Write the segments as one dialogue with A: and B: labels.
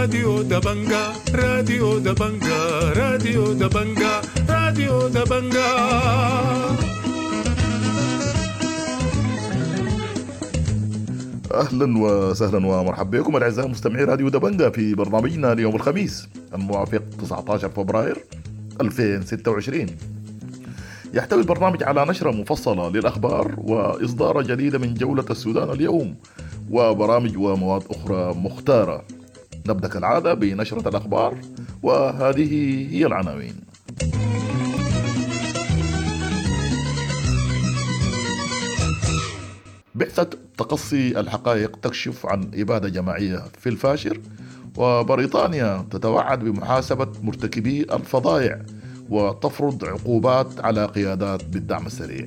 A: راديو دبنجا راديو دبنجا راديو دبنجا راديو دبنجا.
B: أهلا وسهلا ومرحبا بكم الأعزاء مستمعي راديو دبنجا في برنامجنا اليوم الخميس الموافق 19 فبراير 2026. يحتوي البرنامج على نشرة مفصلة للأخبار وإصدار جديدة من جولة السودان اليوم وبرامج ومواد أخرى مختارة. نبدأ كالعادة بنشرة الأخبار وهذه هي العناوين. بعثة تقصي الحقائق تكشف عن إبادة جماعية في الفاشر، وبريطانيا تتوعد بمحاسبة مرتكبي الفظائع وتفرض عقوبات على قيادات بالدعم السريع.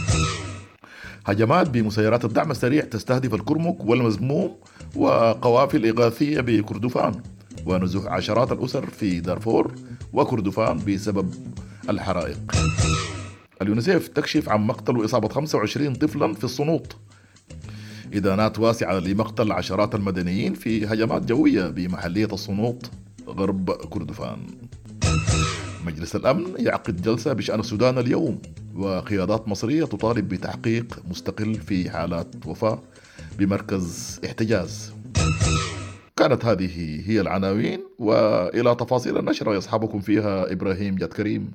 B: هجمات بمسيرات الدعم السريع تستهدف الكرمك والمزموم وقوافل إغاثية بكردفان، ونزوح عشرات الأسر في دارفور وكردفان بسبب الحرائق. اليونيسيف تكشف عن مقتل وإصابة 25 طفلا في الصنوط. إدانات واسعة لمقتل عشرات المدنيين في هجمات جوية بمحلية الصنوط غرب كردفان. مجلس الأمن يعقد جلسة بشأن السودان اليوم، وقيادات مصرية تطالب بتحقيق مستقل في حالات وفاة بمركز احتجاز. كانت هذه هي العناوين، وإلى تفاصيل النشرة يصحبكم فيها إبراهيم جاد كريم.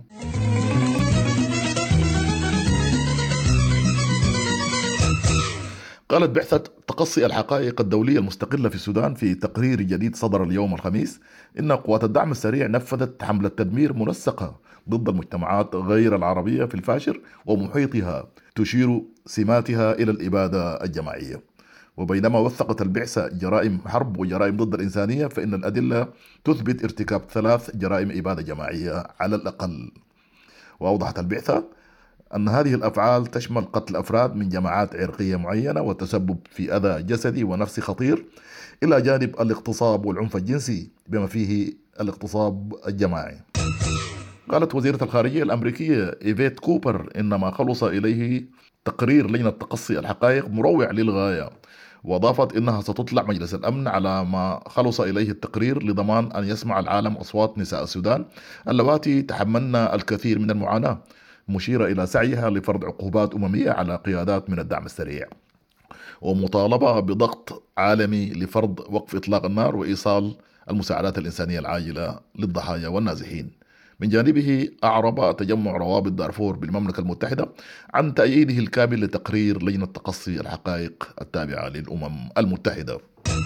B: قالت بعثة تقصي الحقائق الدولية المستقلة في السودان في تقرير جديد صدر اليوم الخميس إن قوات الدعم السريع نفذت حملة تدمير منسقة ضد المجتمعات غير العربية في الفاشر ومحيطها تشير سماتها إلى الإبادة الجماعية. وبينما وثقت البعثة جرائم حرب وجرائم ضد الإنسانية، فإن الأدلة تثبت ارتكاب 3 جرائم إبادة جماعية على الأقل. وأوضحت البعثة أن هذه الأفعال تشمل قتل أفراد من جماعات عرقية معينة والتسبب في أذى جسدي ونفسي خطير، إلى جانب الاغتصاب والعنف الجنسي بما فيه الاغتصاب الجماعي. قالت وزيرة الخارجية الأمريكية إيفيت كوبر إن ما خلص إليه تقرير لجنة تقصي الحقائق مروع للغاية، وأضافت إنها ستطلع مجلس الأمن على ما خلص إليه التقرير لضمان أن يسمع العالم أصوات نساء السودان اللواتي تحملن الكثير من المعاناة، مشيرة إلى سعيها لفرض عقوبات أممية على قيادات من الدعم السريع، ومطالبة بضغط عالمي لفرض وقف إطلاق النار وإيصال المساعدات الإنسانية العاجلة للضحايا والنازحين. من جانبه أعرب تجمع روابط دارفور بالمملكة المتحدة عن تأييده الكامل لتقرير لجنة تقصي الحقائق التابعة للأمم المتحدة.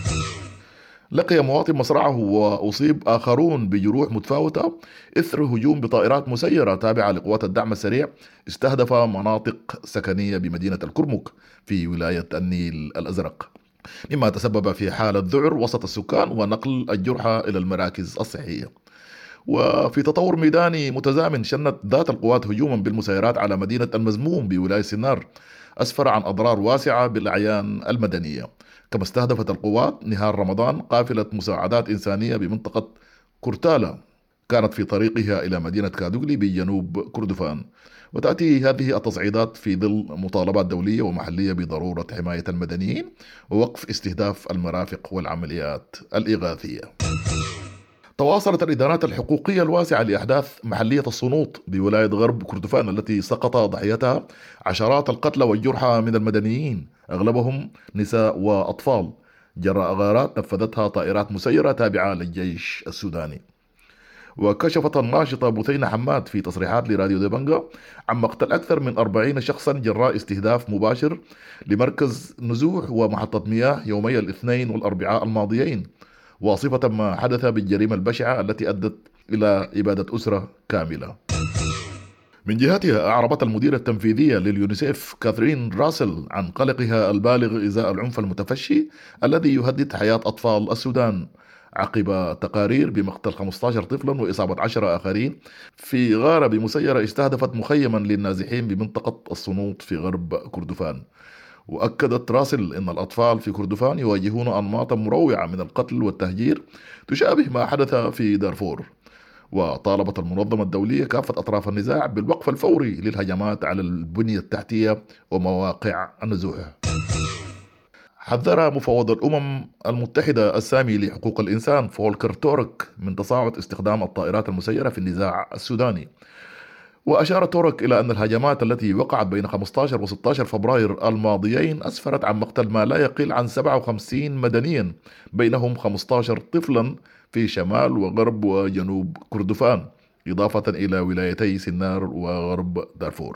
B: لقي مواطن مصرعه وأصيب آخرون بجروح متفاوتة إثر هجوم بطائرات مسيرة تابعة لقوات الدعم السريع استهدف مناطق سكنية بمدينة الكرمك في ولاية النيل الأزرق، مما تسبب في حالة ذعر وسط السكان ونقل الجرحى إلى المراكز الصحية. وفي تطور ميداني متزامن شنت ذات القوات هجوما بالمسيرات على مدينة المزموم بولاية سنار أسفر عن أضرار واسعة بالأعيان المدنية، كما استهدفت القوات نهار رمضان قافلة مساعدات إنسانية بمنطقة كورتالا كانت في طريقها إلى مدينة كادوغلي بجنوب كردفان. وتأتي هذه التصعيدات في ظل مطالبات دولية ومحلية بضرورة حماية المدنيين ووقف استهداف المرافق والعمليات الإغاثية. تواصلت الإدانات الحقوقية الواسعة لأحداث محلية الصنوط بولاية غرب كردفان التي سقط ضحيتها عشرات القتلى والجرحى من المدنيين أغلبهم نساء وأطفال جراء غارات نفذتها طائرات مسيرة تابعة للجيش السوداني. وكشفت الناشطة بثينة حماد في تصريحات لراديو دبنجا عن مقتل أكثر من 40 شخصا جراء استهداف مباشر لمركز نزوح ومحطة مياه يومي الاثنين والأربعاء الماضيين، واصفة ما حدث بالجريمة البشعة التي أدت إلى إبادة أسرة كاملة. من جهتها أعربت المديرة التنفيذية لليونيسيف كاثرين راسل عن قلقها البالغ إزاء العنف المتفشي الذي يهدد حياة أطفال السودان عقب تقارير بمقتل 15 طفلا وإصابة 10 آخرين في غارة بمسيرة استهدفت مخيما للنازحين بمنطقة الصنوط في غرب كردفان. وأكدت راسل أن الأطفال في كردفان يواجهون أنماطا مروعة من القتل والتهجير تشابه ما حدث في دارفور. وطالبت المنظمة الدولية كافة أطراف النزاع بالوقف الفوري للهجمات على البنية التحتية ومواقع النزوح. حذر مفوض الأمم المتحدة السامي لحقوق الإنسان فولكر تورك من تصاعد استخدام الطائرات المسيرة في النزاع السوداني. وأشار تورك إلى أن الهجمات التي وقعت بين 15 و 16 فبراير الماضيين أسفرت عن مقتل ما لا يقل عن 57 مدنيا، بينهم 15 طفلا في شمال وغرب وجنوب كردفان، إضافة إلى ولايتي سنار وغرب دارفور.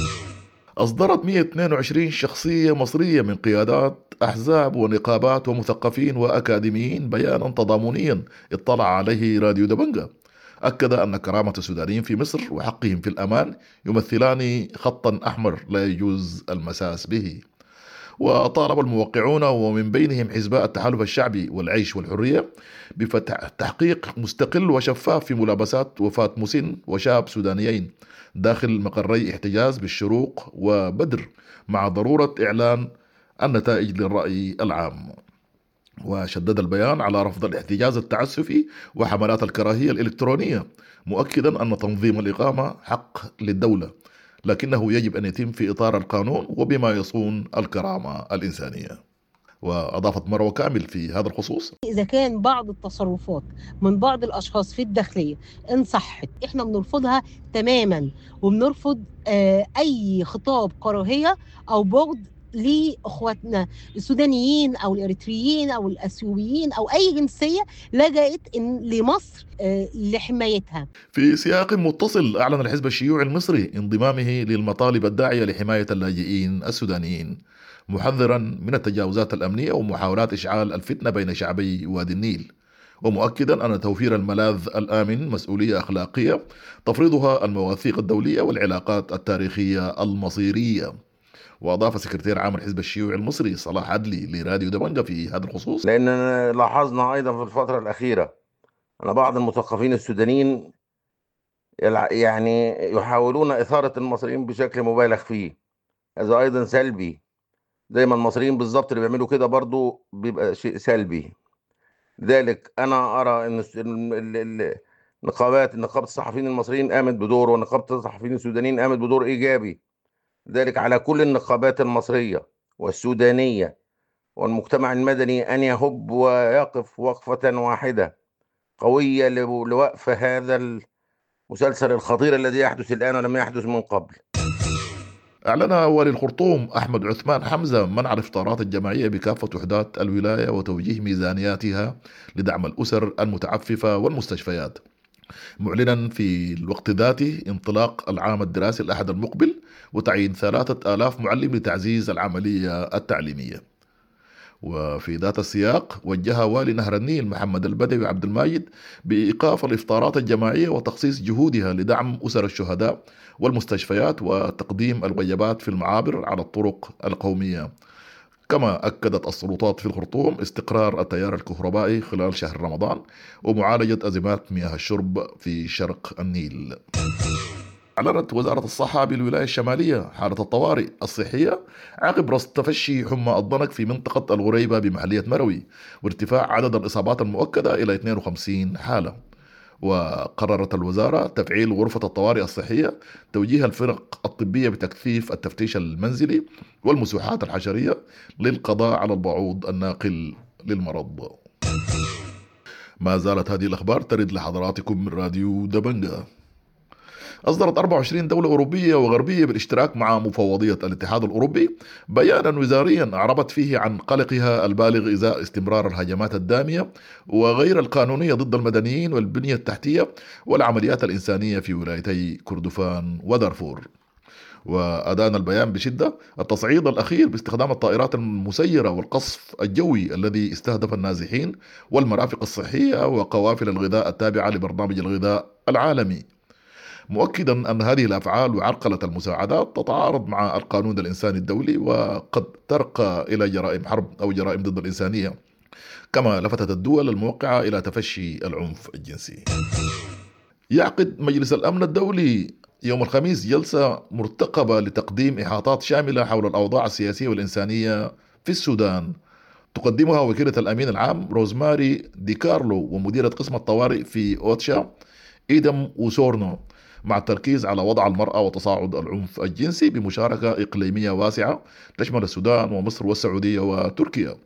B: أصدرت 122 شخصية مصرية من قيادات أحزاب ونقابات ومثقفين وأكاديميين بيانا تضامنيا اطلع عليه راديو دبنجة، أكد أن كرامة السودانيين في مصر وحقهم في الأمان يمثلان خطا أحمر لا يجوز المساس به. وطالب الموقعون ومن بينهم حزباء التحالف الشعبي والعيش والحرية بفتح تحقيق مستقل وشفاف في ملابسات وفاة مسن وشاب سودانيين داخل مقري احتجاز بالشروق وبدر، مع ضرورة إعلان النتائج للرأي العام. وشدد البيان على رفض الاحتجاز التعسفي وحملات الكراهية الإلكترونية، مؤكدا أن تنظيم الإقامة حق للدولة، لكنه يجب أن يتم في إطار القانون وبما يصون الكرامة الإنسانية. وأضافت مروة كامل في هذا الخصوص:
C: إذا كان بعض التصرفات من بعض الأشخاص في الداخلية إن صحت إحنا بنرفضها تماما، وبنرفض أي خطاب كراهية أو بغض لإخواتنا السودانيين أو الإريتريين أو الأثيوبيين أو أي جنسية لجأت لمصر لحمايتها.
B: في سياق متصل، أعلن الحزب الشيوعي المصري انضمامه للمطالب الداعية لحماية اللاجئين السودانيين، محذرا من التجاوزات الأمنية ومحاولات إشعال الفتنة بين شعبي وادي النيل، ومؤكدا أن توفير الملاذ الآمن مسؤولية أخلاقية تفرضها المواثيق الدولية والعلاقات التاريخية المصيرية. وأضاف سكرتير عام الحزب الشيوعي المصري صلاح عدلي لراديو دبنجة في هذا الخصوص:
D: لأننا لاحظنا أيضا في الفترة الأخيرة أن بعض المثقفين السودانيين يعني يحاولون إثارة المصريين بشكل مبالغ فيه، هذا أيضا سلبي، زي ما المصريين بالظبط اللي بيعملوا كده برضو بيبقى شيء سلبي. لذلك أنا أرى أن نقابة الصحفيين المصريين قامت بدور، ونقابة الصحفيين السودانيين قامت بدور إيجابي. ذلك على كل النقابات المصرية والسودانية والمجتمع المدني أن يهب ويقف وقفة واحدة قوية لوقف هذا المسلسل الخطير الذي يحدث الآن ولم يحدث من قبل.
B: أعلن والي الخرطوم أحمد عثمان حمزة منع الإفطارات الجماعية بكافة وحدات الولاية وتوجيه ميزانياتها لدعم الأسر المتعففة والمستشفيات، معلنا في الوقت ذاته انطلاق العام الدراسي الأحد المقبل وتعيين 3000 معلم لتعزيز العملية التعليمية. وفي ذات السياق وجه والي نهر النيل محمد البدوي عبد الماجد بإيقاف الإفطارات الجماعية وتخصيص جهودها لدعم أسر الشهداء والمستشفيات وتقديم الوجبات في المعابر على الطرق القومية. كما أكدت السلطات في الخرطوم استقرار التيار الكهربائي خلال شهر رمضان ومعالجة أزمات مياه الشرب في شرق النيل. أعلنت وزارة الصحة بالولاية الشمالية حالة الطوارئ الصحية عقب رصد تفشي حمى الضنك في منطقة الغريبة بمحلية مروي، وارتفاع عدد الإصابات المؤكدة إلى 52 حالة. وقررت الوزارة تفعيل غرفة الطوارئ الصحية، توجيه الفرق الطبية بتكثيف التفتيش المنزلي والمسوحات الحشرية للقضاء على البعوض الناقل للمرض. ما زالت هذه الأخبار ترد لحضراتكم من راديو دبنجة. أصدرت 24 دولة أوروبية وغربية بالاشتراك مع مفوضية الاتحاد الأوروبي بيانا وزاريا أعربت فيه عن قلقها البالغ إزاء استمرار الهجمات الدامية وغير القانونية ضد المدنيين والبنية التحتية والعمليات الإنسانية في ولايتي كردفان ودارفور. وأدان البيان بشدة التصعيد الأخير باستخدام الطائرات المسيرة والقصف الجوي الذي استهدف النازحين والمرافق الصحية وقوافل الغذاء التابعة لبرنامج الغذاء العالمي، مؤكدا أن هذه الأفعال وعرقلة المساعدات تتعارض مع القانون الإنساني الدولي وقد ترقى إلى جرائم حرب أو جرائم ضد الإنسانية. كما لفتت الدول الموقعة إلى تفشي العنف الجنسي. يعقد مجلس الأمن الدولي يوم الخميس جلسة مرتقبة لتقديم إحاطات شاملة حول الأوضاع السياسية والإنسانية في السودان، تقدمها وكيلة الأمين العام روزماري دي كارلو ومديرة قسم الطوارئ في أوتشا إيدم وسورنو، مع التركيز على وضع المرأة وتصاعد العنف الجنسي بمشاركة إقليمية واسعة تشمل السودان ومصر والسعودية وتركيا.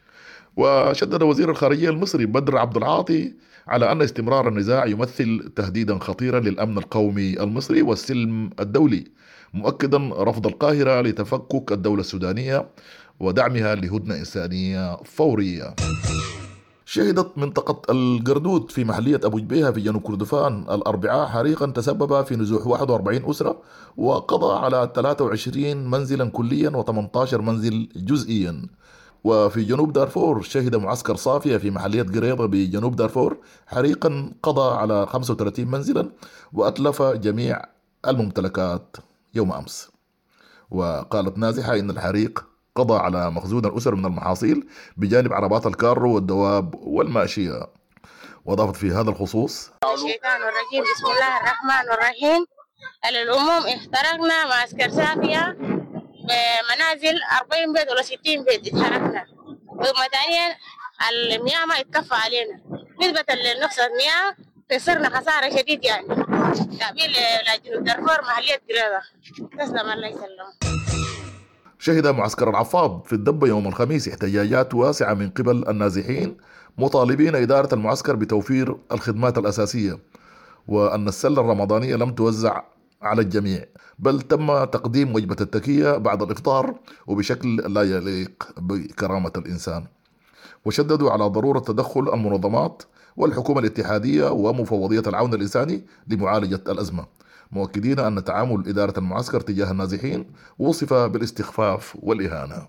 B: وشدد وزير الخارجية المصري بدر عبد العاطي على أن استمرار النزاع يمثل تهديدا خطيرا للأمن القومي المصري والسلم الدولي، مؤكدا رفض القاهرة لتفكك الدولة السودانية ودعمها لهدنة إنسانية فورية. شهدت منطقة القردود في محلية أبو جبيهة في جنوب كردفان الأربعاء حريقا تسبب في نزوح 41 أسرة وقضى على 23 منزلا كليا و18 منزل جزئيا. وفي جنوب دارفور شهد معسكر صافية في محلية قريضة بجنوب دارفور حريقا قضى على 35 منزلا وأتلف جميع الممتلكات يوم أمس. وقالت نازحة إن الحريق قضى على مخزون الأسر من المحاصيل بجانب عربات الكارو والدواب والماشية. وأضافت في هذا الخصوص:
E: الشيطان الرجيم بسم الله الرحمن الرحيم. على العموم احترقنا معسكر صافية بمنازل 40 بيت ولا 60 بيت اتحرقنا. ثم ثانيا المياه ما اتكفى علينا نسبة لنقص المياه خسرنا خسارة شديد يعني تعبير لجنوب دارفور محلية قريضة. تسلم الله يسلم.
B: شهد معسكر العفاض في الدبة يوم الخميس احتجاجات واسعة من قبل النازحين مطالبين إدارة المعسكر بتوفير الخدمات الأساسية، وأن السلة الرمضانية لم توزع على الجميع بل تم تقديم وجبة التكية بعد الإفطار وبشكل لا يليق بكرامة الإنسان. وشددوا على ضرورة تدخل المنظمات والحكومة الاتحادية ومفوضية العون الإنساني لمعالجة الأزمة، مؤكدين أن تعامل إدارة المعسكر تجاه النازحين وصف بالاستخفاف والإهانة.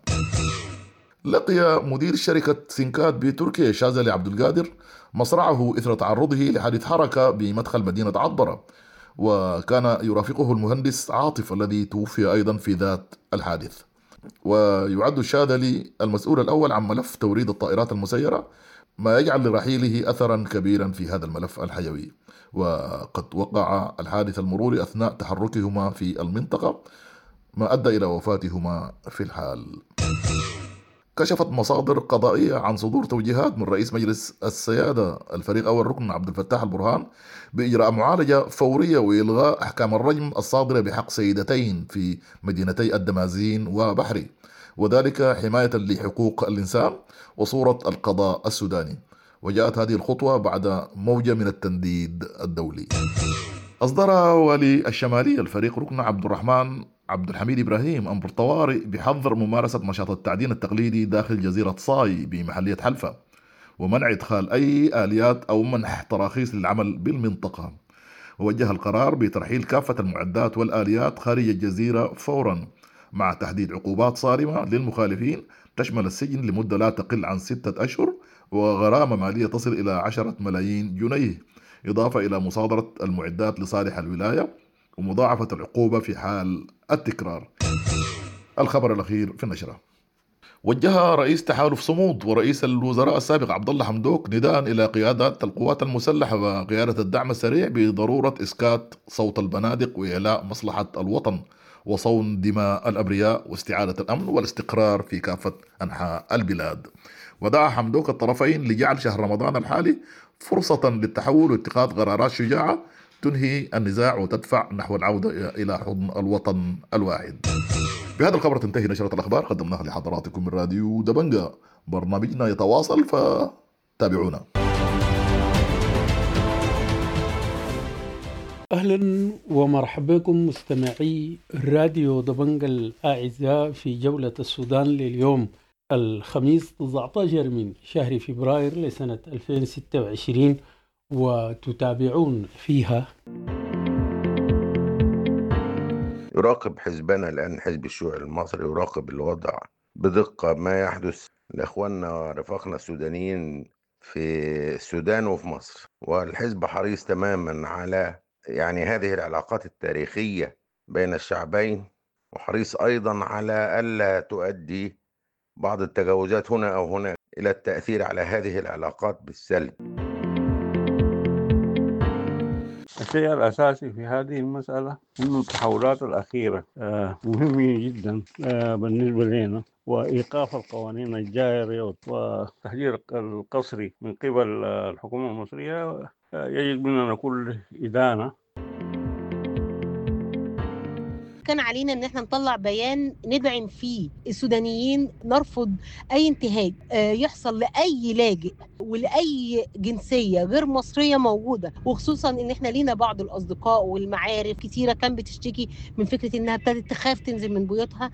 B: لقي مدير شركة سينكات بتركيا شاذلي عبد القادر مصرعه إثر تعرضه لحادث حركة بمدخل مدينة عطبرة، وكان يرافقه المهندس عاطف الذي توفي أيضا في ذات الحادث. ويعد الشاذلي المسؤول الأول عن ملف توريد الطائرات المسيرة، ما يجعل لرحيله أثرا كبيرا في هذا الملف الحيوي. وقد وقع الحادث المروري أثناء تحركهما في المنطقة ما أدى إلى وفاتهما في الحال. كشفت مصادر قضائية عن صدور توجيهات من رئيس مجلس السيادة الفريق أول ركن عبد الفتاح البرهان بإجراء معالجة فورية وإلغاء أحكام الرجم الصادرة بحق سيدتين في مدينتي الدمازين وبحري، وذلك حماية لحقوق الإنسان وصورة القضاء السوداني. وجاءت هذه الخطوة بعد موجة من التنديد الدولي. أصدر والي الشمالية الفريق ركن عبد الرحمن عبد الحميد إبراهيم أمر طوارئ بحظر ممارسة نشاط التعدين التقليدي داخل جزيرة صاي بمحلية حلفة، ومنع إدخال أي آليات أو منح تراخيص للعمل بالمنطقة. ووجه القرار بترحيل كافة المعدات والآليات خارج الجزيرة فورا، مع تحديد عقوبات صارمة للمخالفين تشمل السجن لمدة لا تقل عن 6 أشهر وغرامة مالية تصل إلى 10 ملايين جنيه، إضافة إلى مصادرة المعدات لصالح الولاية ومضاعفة العقوبة في حال التكرار. الخبر الأخير في النشرة: وجه رئيس تحالف صمود ورئيس الوزراء السابق عبد الله حمدوك نداء إلى قيادات القوات المسلحة وقيادة الدعم السريع بضرورة إسكات صوت البنادق وإعلاء مصلحة الوطن وصون دماء الأبرياء واستعادة الأمن والاستقرار في كافة أنحاء البلاد. ودعا حمدوك الطرفين لجعل شهر رمضان الحالي فرصة للتحول واتخاذ قرارات شجاعة تنهي النزاع وتدفع نحو العودة إلى حضن الوطن الواحد. بهذا الخبر تنتهي نشرة الأخبار قدمناها لحضراتكم من راديو دبنجة. برنامجنا يتواصل فتابعونا.
F: أهلا ومرحبا بكم مستمعي راديو دبنجة الأعزاء في جولة السودان لليوم الخميس 19 من شهر فبراير لسنة 2026، وتتابعون فيها.
D: يراقب حزبنا الآن حزب الشيوعي المصري يراقب الوضع بدقة ما يحدث لإخواننا ورفاقنا السودانيين في السودان وفي مصر، والحزب حريص تماما على هذه العلاقات التاريخية بين الشعبين، وحريص أيضا على ألا تؤدي بعض التجاوزات هنا أو هناك إلى التأثير على هذه العلاقات بالسلب.
G: الشيء الأساسي في هذه المسألة أن التحولات الأخيرة مهمة جدا بالنسبة لنا، وإيقاف القوانين الجائرة والتحجير القسري من قبل الحكومة المصرية يجب أن نكون إدانة.
C: كان علينا ان احنا نطلع بيان ندعم فيه السودانيين، نرفض اي انتهاك يحصل لاي لاجئ ولاي جنسيه غير مصريه موجوده، وخصوصا ان احنا لينا بعض الاصدقاء والمعارف كتيره كان بتشتكي من فكره انها ابتدت تخاف تنزل من بيوتها.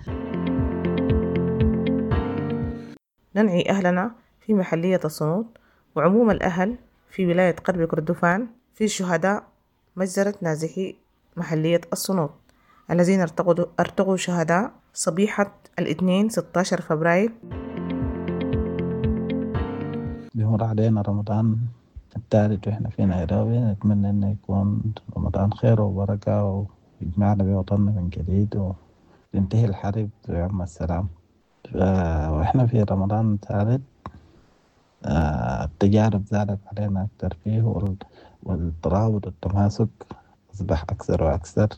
H: ننعي أهلنا في محلية الصنود وعموم الأهل في ولاية قرب كردفان في شهداء مجزرة نازحي محلية الصنود الذين ارتقوا شهداء صبيحة الاثنين 16 فبراير.
I: بيمر علينا رمضان الثالث وإحنا في نيروبي، نتمنى إنه يكون رمضان خير وبركة ويجمعنا بوطننا من جديد وينتهي الحرب ويعم السلام. وإحنا في رمضان الثالث التجارب زادت علينا أكثر فيه، والترابط والتماسك أصبح أكثر وأكثر.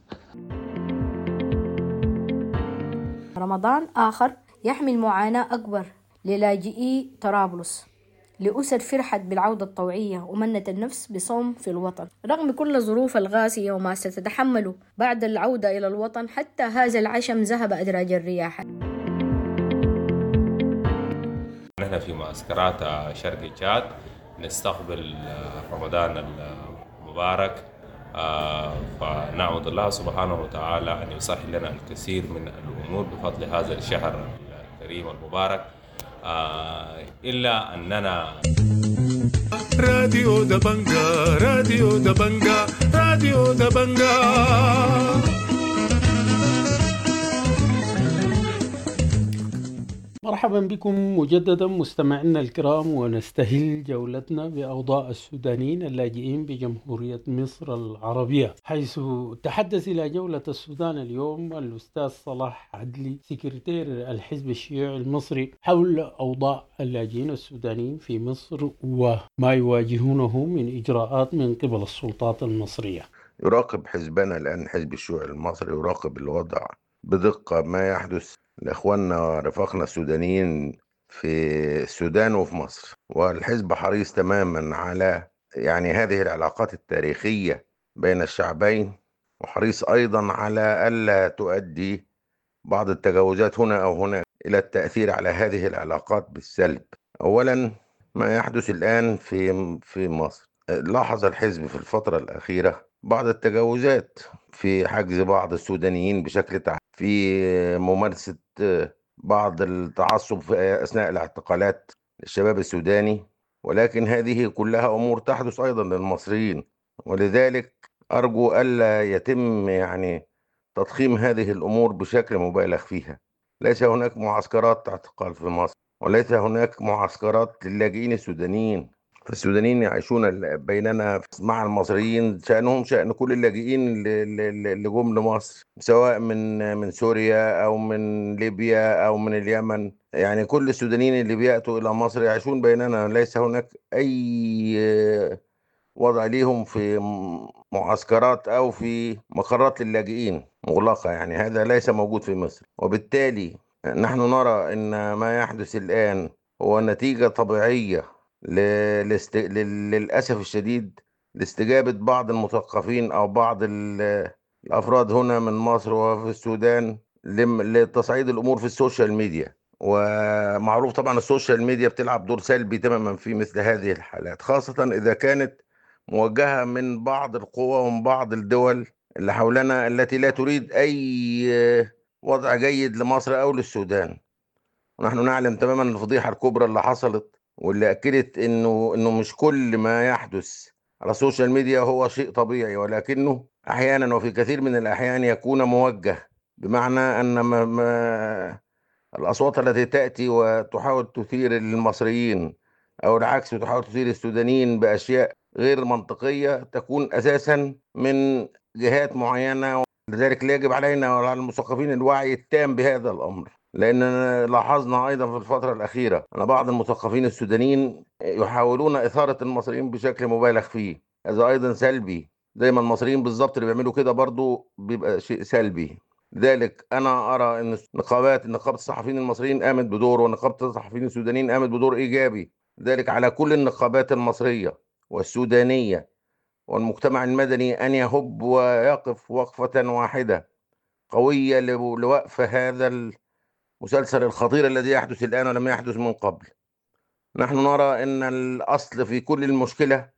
J: رمضان آخر يحمل معاناة أكبر للاجئي طرابلس، لأسر فرحت بالعودة الطوعية ومنت النفس بصوم في الوطن رغم كل الظروف القاسية وما ستتحمله بعد العودة إلى الوطن. حتى هذا العشم ذهب أدراج الرياح.
K: نحن في معسكرات شرق تشاد نستقبل رمضان المبارك، فنعمد الله سبحانه وتعالى أن يسهل لنا الكثير من الأمور بفضل هذا الشهر الكريم المبارك، إلا أننا
A: راديو دبنجا راديو دبنجا راديو دبنجا.
F: مرحبا بكم مجددا مستمعينا الكرام، ونستهل جولتنا بأوضاع السودانيين اللاجئين بجمهورية مصر العربية، حيث تحدث إلى جولة السودان اليوم الأستاذ صلاح عدلي سكرتير الحزب الشيوعي المصري حول أوضاع اللاجئين السودانيين في مصر وما يواجهونه من إجراءات من قبل السلطات المصرية.
D: يراقب حزبنا الآن حزب الشيوعي المصري، يراقب الوضع بدقة ما يحدث لإخواننا ورفاقنا السودانيين في السودان وفي مصر، والحزب حريص تماما على هذه العلاقات التاريخية بين الشعبين، وحريص أيضا على ألا تؤدي بعض التجاوزات هنا أو هناك إلى التأثير على هذه العلاقات بالسلب. أولا ما يحدث الآن في مصر، لاحظ الحزب في الفترة الأخيرة بعض التجاوزات في حجز بعض السودانيين بشكل في ممارسة بعض التعصب في أثناء الاعتقالات للشباب السوداني، ولكن هذه كلها أمور تحدث أيضا للمصريين، ولذلك أرجو ألا يتم تضخيم هذه الأمور بشكل مبالغ فيها. ليس هناك معسكرات اعتقال في مصر، وليس هناك معسكرات للاجئين السودانيين، فالسودانيين يعيشون بيننا مع المصريين شأنهم شأن كل اللاجئين اللي جم لمصر، سواء من سوريا أو من ليبيا أو من اليمن. كل السودانيين اللي بيأتوا إلى مصر يعيشون بيننا، ليس هناك أي وضع ليهم في معسكرات أو في مقرات للاجئين مغلقة. هذا ليس موجود في مصر، وبالتالي نحن نرى أن ما يحدث الآن هو نتيجة طبيعية للأسف الشديد لاستجابة بعض المثقفين أو بعض الأفراد هنا من مصر وفي السودان لتصعيد الأمور في السوشيال ميديا. ومعروف طبعا السوشيال ميديا بتلعب دور سلبي تماما في مثل هذه الحالات، خاصة إذا كانت موجهة من بعض القوى ومن بعض الدول اللي حولنا التي لا تريد أي وضع جيد لمصر أو للسودان. ونحن نعلم تماما الفضيحة الكبرى اللي حصلت، واللي أكدت إنه مش كل ما يحدث على السوشيال ميديا هو شيء طبيعي، ولكنه أحيانا وفي كثير من الأحيان يكون موجه، بمعنى أن الأصوات التي تأتي وتحاول تثير المصريين أو العكس وتحاول تثير السودانيين بأشياء غير منطقية تكون أساسا من جهات معينة. لذلك يجب علينا وعلى المثقفين الوعي التام بهذا الأمر، لأننا لاحظنا أيضا في الفترة الأخيرة أن بعض المثقفين السودانيين يحاولون إثارة المصريين بشكل مبالغ فيه. هذا أيضا سلبي، زي ما المصريين بالضبط اللي بيعملوا كده برضو بيبقى شيء سلبي. لذلك أنا أرى أن نقابة الصحفيين المصريين قامت بدور، ونقابة الصحفيين السودانيين قامت بدور إيجابي. ذلك على كل النقابات المصرية والسودانية والمجتمع المدني أن يهب ويقف وقفة واحدة قوية لوقف هذا المسلسل الخطير الذي يحدث الآن ولم يحدث من قبل. نحن نرى أن الأصل في كل المشكلة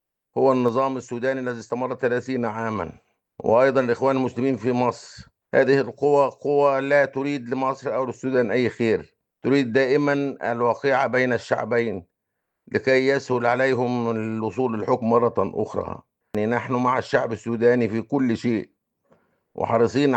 D: هو النظام السوداني الذي استمر 30 عاما، وأيضا الإخوان المسلمين في مصر. هذه القوى قوى لا تريد لمصر أو للسودان أي خير، تريد دائما الوقيعة بين الشعبين لكي يسهل عليهم الوصول للحكم مرة أخرى. يعني نحن مع الشعب السوداني في كل شيء، وحريصين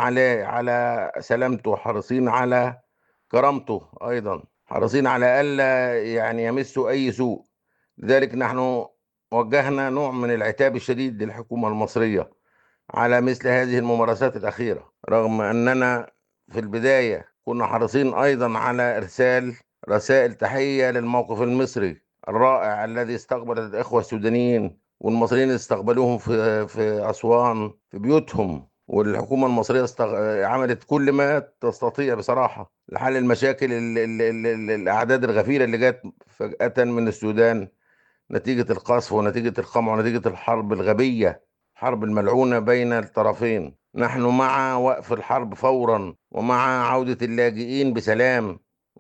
D: على سلامته، وحريصين على كرامته، أيضا حريصين على ألا يعني يمسوا أي سوء. لذلك نحن وجهنا نوع من العتاب الشديد للحكومة المصرية على مثل هذه الممارسات الأخيرة، رغم أننا في البداية كنا حريصين أيضا على إرسال رسائل تحية للموقف المصري الرائع الذي استقبل الإخوة السودانيين والمصريين استقبلوهم في أسوان في بيوتهم. والحكومة المصرية عملت كل ما تستطيع بصراحة لحل المشاكل الأعداد الغفيرة اللي جت فجأة من السودان نتيجة القصف ونتيجة القمع ونتيجة الحرب الغبية، حرب الملعونة بين الطرفين. نحن مع وقف الحرب فورا، ومع عودة اللاجئين بسلام،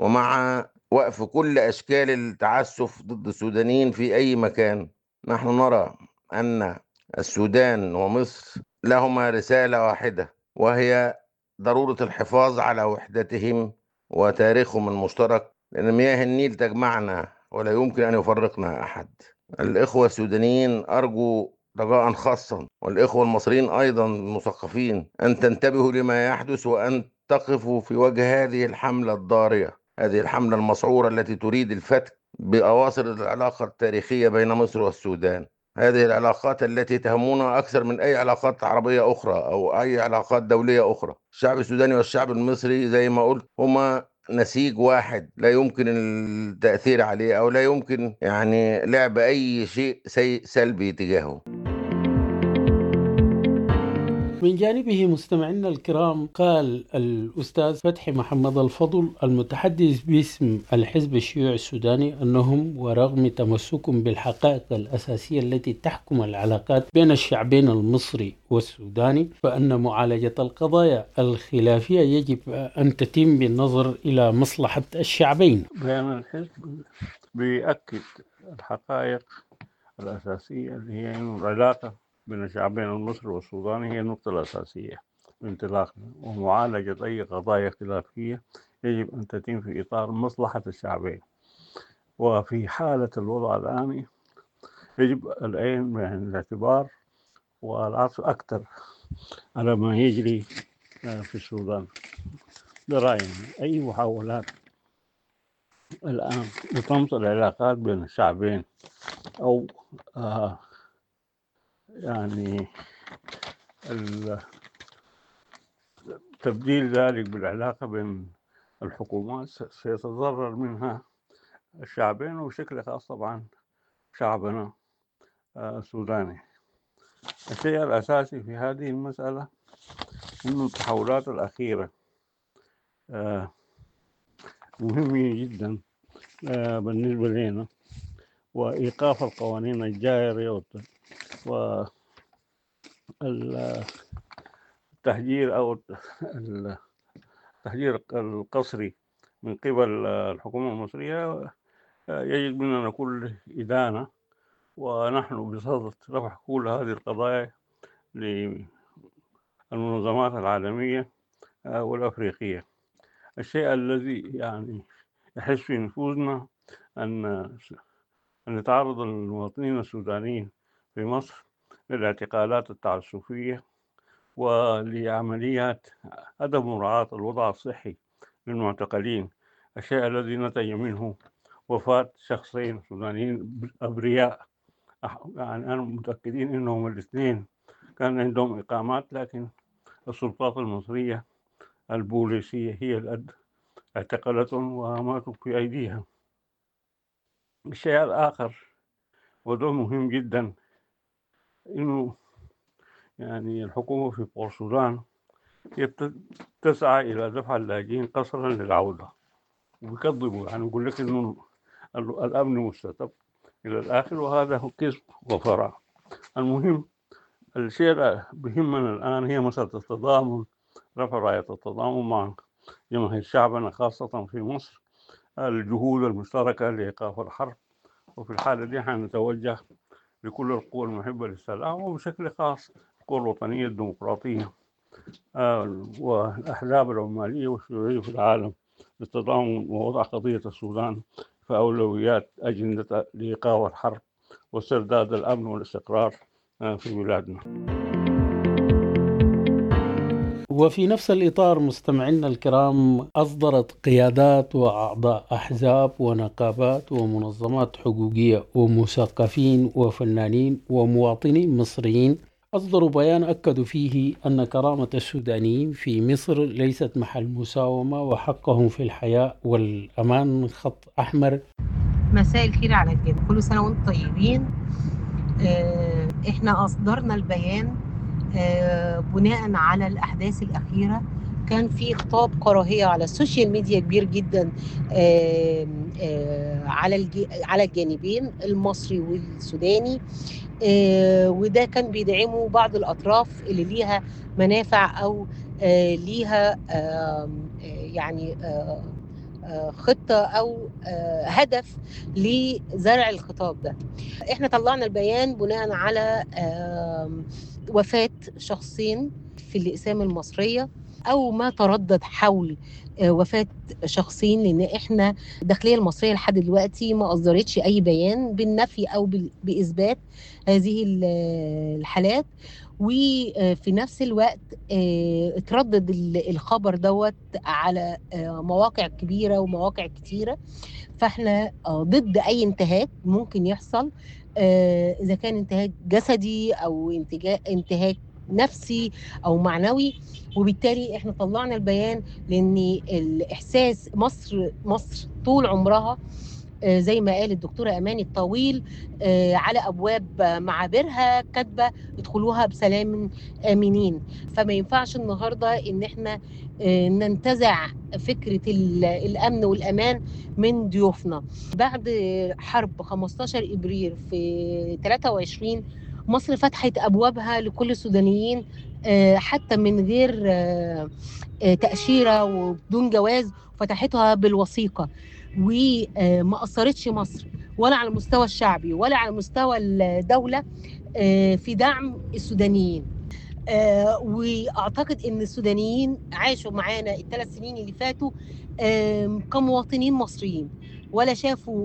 D: ومع وقف كل أشكال التعسف ضد السودانيين في أي مكان. نحن نرى أن السودان ومصر لهما رسالة واحدة، وهي ضرورة الحفاظ على وحدتهم وتاريخهم المشترك، لأن مياه النيل تجمعنا ولا يمكن أن يفرقنا أحد. الإخوة السودانيين أرجو رجاء خاصا، والإخوة المصريين أيضا المثقفين، أن تنتبهوا لما يحدث وأن تقفوا في وجه هذه الحملة الضارية، هذه الحملة المسعورة التي تريد الفتك بأواصر العلاقة التاريخية بين مصر والسودان. هذه العلاقات التي تهمنا أكثر من أي علاقات عربية أخرى أو أي علاقات دولية أخرى. الشعب السوداني والشعب المصري زي ما قلت هما نسيج واحد، لا يمكن التأثير عليه أو لا يمكن يعني لعب أي شيء سلبي تجاهه.
F: من جانبه مستمعينا الكرام، قال الأستاذ فتحي محمد الفضل المتحدث باسم الحزب الشيوعي السوداني أنهم ورغم تمسكهم بالحقائق الأساسية التي تحكم العلاقات بين الشعبين المصري والسوداني، فأن معالجة القضايا الخلافية يجب أن تتم بالنظر إلى مصلحة الشعبين.
G: بيان الحزب بيأكد الحقائق الأساسية اللي هي إنه العلاقة بين الشعبين المصري والسوداني هي النقطة الأساسية لانطلاقنا، ومعالجة أي قضايا خلافية يجب أن تتم في إطار مصلحة الشعبين. وفي حالة الوضع الآن يجب العين بعين الاعتبار والعطف أكثر على ما يجري في السودان. برأيي أي محاولات الآن لطمس العلاقات بين الشعبين أو يعني تبديل ذلك بالعلاقة بين الحكومات سيتضرر منها الشعبين وبشكل خاص طبعا شعبنا السوداني. الشيء الأساسي في هذه المسألة إنه التحولات الأخيرة مهمة جدا بالنسبة لنا، وإيقاف القوانين الجائرة والتهجير أو التهجير القسري من قبل الحكومة المصرية يجب مننا كل إدانة، ونحن بصدد رفع كل هذه القضايا للمنظمات العالمية والأفريقية. الشيء الذي يعني يحس في نفوذنا أن يتعرض المواطنين السودانيين في مصر للاعتقالات التعسفية ولعمليات عدم مراعاة الوضع الصحي للمعتقلين، الشيء الذي نتج منه وفاة شخصين سودانيين أبرياء. يعني أنا متأكدين أنهم الاثنين كان عندهم إقامات، لكن السلطات المصرية البوليسية هي التي اعتقلتهم وماتوا في أيديها. الشيء الآخر وده مهم جدا، إنه يعني الحكومة في بور السودان تسعى إلى دفع اللاجئين قسرا للعودة، ويكذبوا يعني يقول لك إنه الأمن مستتب إلى الآخر، وهذا هو كذب وفراغ. المهم الشيء اللي بيهمنا الآن هي مسألة التضامن رفع راية التضامن مع جماهير شعبنا خاصة في مصر، الجهود المشتركة لإيقاف الحرب. وفي الحالة دي حنتوجه لكل القوى المحبة للسلام، وبشكل خاص القوى الوطنية الديمقراطية والأحزاب العمالية والشيوعية في العالم للتضامن ووضع قضية السودان في أولويات أجندة لإيقاف الحرب واسترداد الأمن والاستقرار في بلادنا.
F: وفي نفس الإطار مستمعينا الكرام، أصدرت قيادات وأعضاء أحزاب ونقابات ومنظمات حقوقية ومثقفين وفنانين ومواطنين مصريين أصدروا بيان أكدوا فيه أن كرامة السودانيين في مصر ليست محل مساومة، وحقهم في الحياة والأمان خط أحمر.
C: مساء الخير على الجميع، كل سنة وانتم طيبين. احنا أصدرنا البيان بناء على الأحداث الأخيرة. كان في خطاب كراهية على السوشيال ميديا كبير جدا على الجانبين المصري والسوداني، وده كان بيدعمه بعض الأطراف اللي ليها منافع أو ليها يعني خطة أو هدف لزرع الخطاب ده. احنا طلعنا البيان بناء على وفاة شخصين في الأقسام المصرية، أو ما تردد حول وفاة شخصين، لأن احنا الداخلية المصرية لحد دلوقتي ما أصدرتش أي بيان بالنفي أو بإثبات هذه الحالات. وفي نفس الوقت اتردد الخبر دوت على مواقع كبيرة ومواقع كتيرة. فاحنا ضد أي انتهاك ممكن يحصل، إذا كان انتهاك جسدي أو انتهاك نفسي أو معنوي. وبالتالي احنا طلعنا البيان لأن الإحساس مصر طول عمرها زي ما قال الدكتورة أماني الطويل على أبواب معابرها كاتبة ادخلوها بسلام آمنين. فما ينفعش النهاردة إن احنا ننتزع فكرة الأمن والأمان من ضيوفنا. بعد حرب 15 إبريل في 23 مصر فتحت أبوابها لكل السودانيين حتى من غير تأشيرة وبدون جواز، فتحتها بالوثيقة. وما أثرتش مصر ولا على المستوى الشعبي ولا على مستوى الدولة في دعم السودانيين. وأعتقد أن السودانيين عاشوا معانا الثلاث سنين اللي فاتوا كمواطنين مصريين، ولا شافوا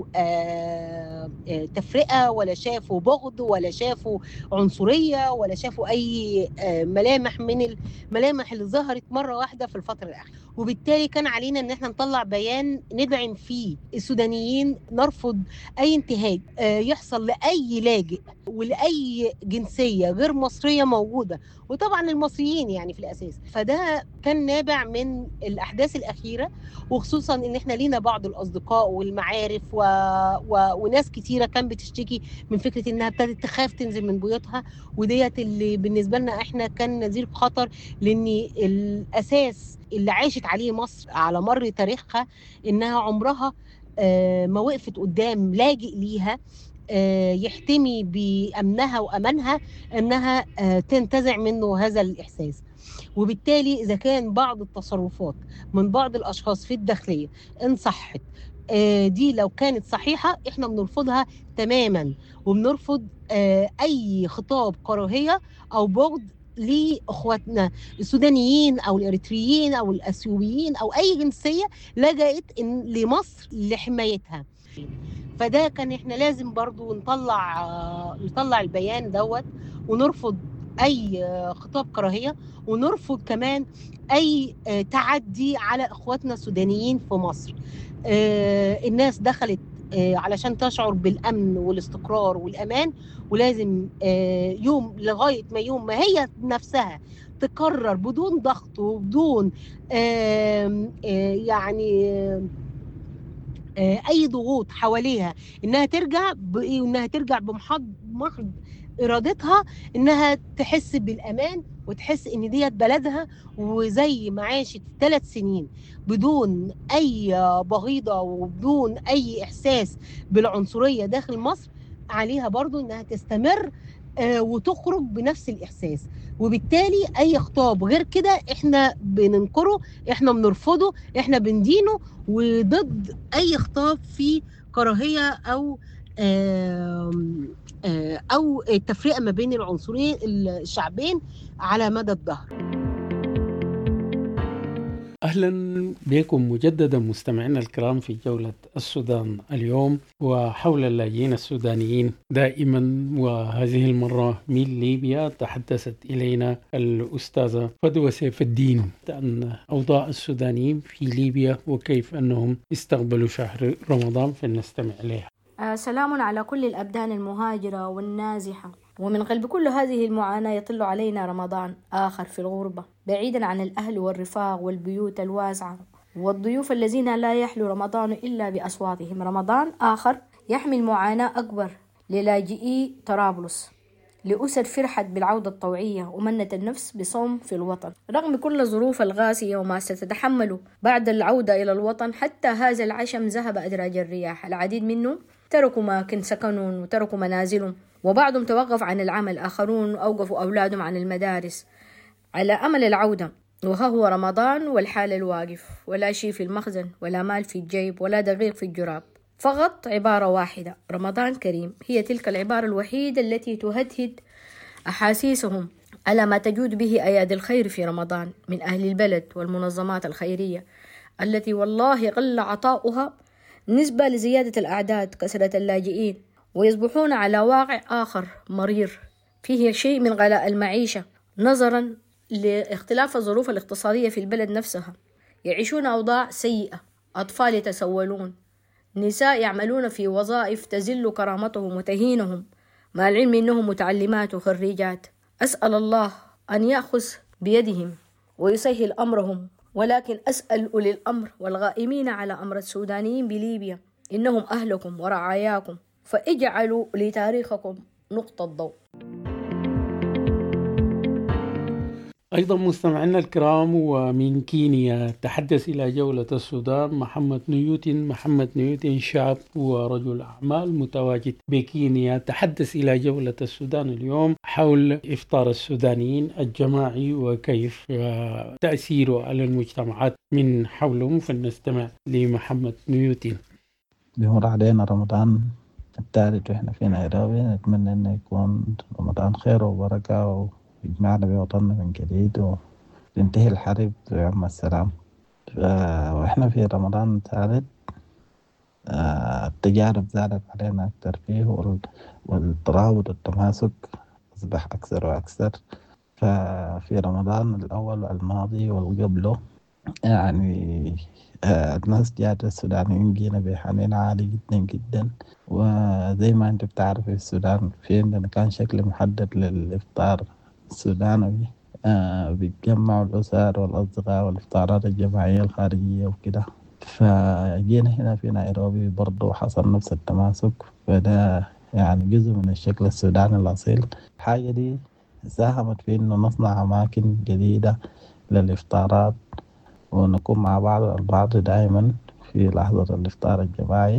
C: تفرقة ولا شافوا بغض ولا شافوا عنصرية ولا شافوا أي ملامح من الملامح اللي ظهرت مرة واحدة في الفترة الأخيرة. وبالتالي كان علينا ان احنا نطلع بيان ندعم فيه السودانيين، نرفض اي انتهاك يحصل لاي لاجئ ولاي جنسيه غير مصريه موجوده، وطبعا المصريين يعني في الاساس. فده كان نابع من الاحداث الاخيره، وخصوصا ان احنا لينا بعض الاصدقاء والمعارف وناس كتيره كان بتشتكي من فكره انها ابتدت تخاف تنزل من بيوتها، وديت اللي بالنسبه لنا احنا كان نذير خطر، لان الاساس اللي عاشت عليه مصر على مر تاريخها انها عمرها ما وقفت قدام لاجئ ليها يحتمي بامنها وامانها انها تنتزع منه هذا الاحساس. وبالتالي اذا كان بعض التصرفات من بعض الاشخاص في الداخليه ان صحت، دي لو كانت صحيحه احنا بنرفضها تماما، وبنرفض اي خطاب كراهيه او بغض لاخواتنا السودانيين او الاريتريين او الاثيوبيين او اي جنسيه لجأت لمصر لحمايتها. فده كان احنا لازم برضو نطلع البيان دوت، ونرفض اي خطاب كراهيه، ونرفض كمان اي تعدي على اخواتنا السودانيين في مصر. الناس دخلت علشان تشعر بالامن والاستقرار والامان، ولازم يوم لغايه ما يوم ما هي نفسها تقرر بدون ضغط وبدون يعني اي ضغوط حواليها انها ترجع وانها ترجع بمحض ارادتها، انها تحس بالامان وتحس ان ديت بلدها. وزي ما عاشت 3 سنين بدون اي بغيضه وبدون اي احساس بالعنصريه داخل مصر، عليها برضو انها تستمر وتخرج بنفس الإحساس. وبالتالي أي خطاب غير كده إحنا بننكره، إحنا بنرفضه، إحنا بندينه، وضد أي خطاب فيه كراهية أو التفرقة ما بين العنصرين الشعبين على مدى الدهر.
F: أهلا بكم مجددا مستمعينا الكرام في جولة السودان اليوم وحول اللاجئين السودانيين دائما. وهذه المرة من ليبيا تحدثت إلينا الأستاذة فدوى سيف الدين عن أوضاع السودانيين في ليبيا وكيف أنهم استقبلوا شهر رمضان، فلنستمع إليها.
J: سلام على كل الأبدان المهاجرة والنازحة، ومن قلب كل هذه المعاناة يطل علينا رمضان آخر في الغربة، بعيدا عن الأهل والرفاق والبيوت الواسعة والضيوف الذين لا يحلو رمضان إلا بأصواتهم. رمضان آخر يحمل معاناة أكبر للاجئي طرابلس، لأسر فرحت بالعودة الطوعية ومنة النفس بصوم في الوطن رغم كل الظروف القاسية وما ستتحمله بعد العودة إلى الوطن. حتى هذا العشم ذهب أدراج الرياح، العديد منهم تركوا مكان سكنهم وتركوا منازلهم، وبعضهم توقف عن العمل، آخرون أوقفوا أولادهم عن المدارس على أمل العودة. وها هو رمضان والحال الواقف، ولا شيء في المخزن ولا مال في الجيب ولا دقيق في الجراب، فقط عبارة واحدة: رمضان كريم. هي تلك العبارة الوحيدة التي تهدهد أحاسيسهم على ما تجود به أيادي الخير في رمضان من أهل البلد والمنظمات الخيرية التي والله قل عطاؤها نسبة لزيادة الأعداد كثرة اللاجئين، ويصبحون على واقع آخر مرير فيه شيء من غلاء المعيشة نظرا لاختلاف الظروف الاقتصادية في البلد نفسها. يعيشون أوضاع سيئة، أطفال يتسولون، نساء يعملون في وظائف تزل كرامتهم وتهينهم، مع العلم أنهم متعلمات وخريجات. أسأل الله أن يأخذ بيدهم ويسهل أمرهم، ولكن أسأل أولي الأمر والغائمين على أمر السودانيين بليبيا: إنهم أهلكم ورعاياكم، فاجعلوا لتاريخكم نقطة ضوء.
F: أيضا مستمعينا الكرام، ومن كينيا تحدث إلى جولة السودان محمد نيوتن شاب ورجل أعمال متواجد بكينيا. تحدث إلى جولة السودان اليوم حول إفطار السودانيين الجماعي وكيف تأثيره على المجتمعات من حولهم، فلنستمع لمحمد نيوتن.
I: بيمر علينا رمضان الثالث وإحنا في نيروبي، نتمنى إنه يكون رمضان خير وبركة يجمعنا بوطننا من جديد وتنتهي الحرب بعم السلام. وإحنا في رمضان الثالث التجارب زادت علينا أكثر فيه، والترابط والتماسك أصبح أكثر وأكثر. ففي رمضان الأول والماضي والقبله يعني الناس جات السودانيين جينا بحنين عالي جدا جدا. وزي ما أنت بتعرف في السودان في عندنا كان شكل محدد للإفطار السوداني، بيتجمعوا الأسر والأصدقاء والإفطارات الجماعية الخارجية وكده. فجينا هنا في نيروبي برضو حصل نفس التماسك، فده يعني جزء من الشكل السوداني الأصيل. الحاجة دي ساهمت في إنه نصنع أماكن جديدة للإفطارات ونكون مع بعض البعض دائما في لحظة الإفطار الجماعي.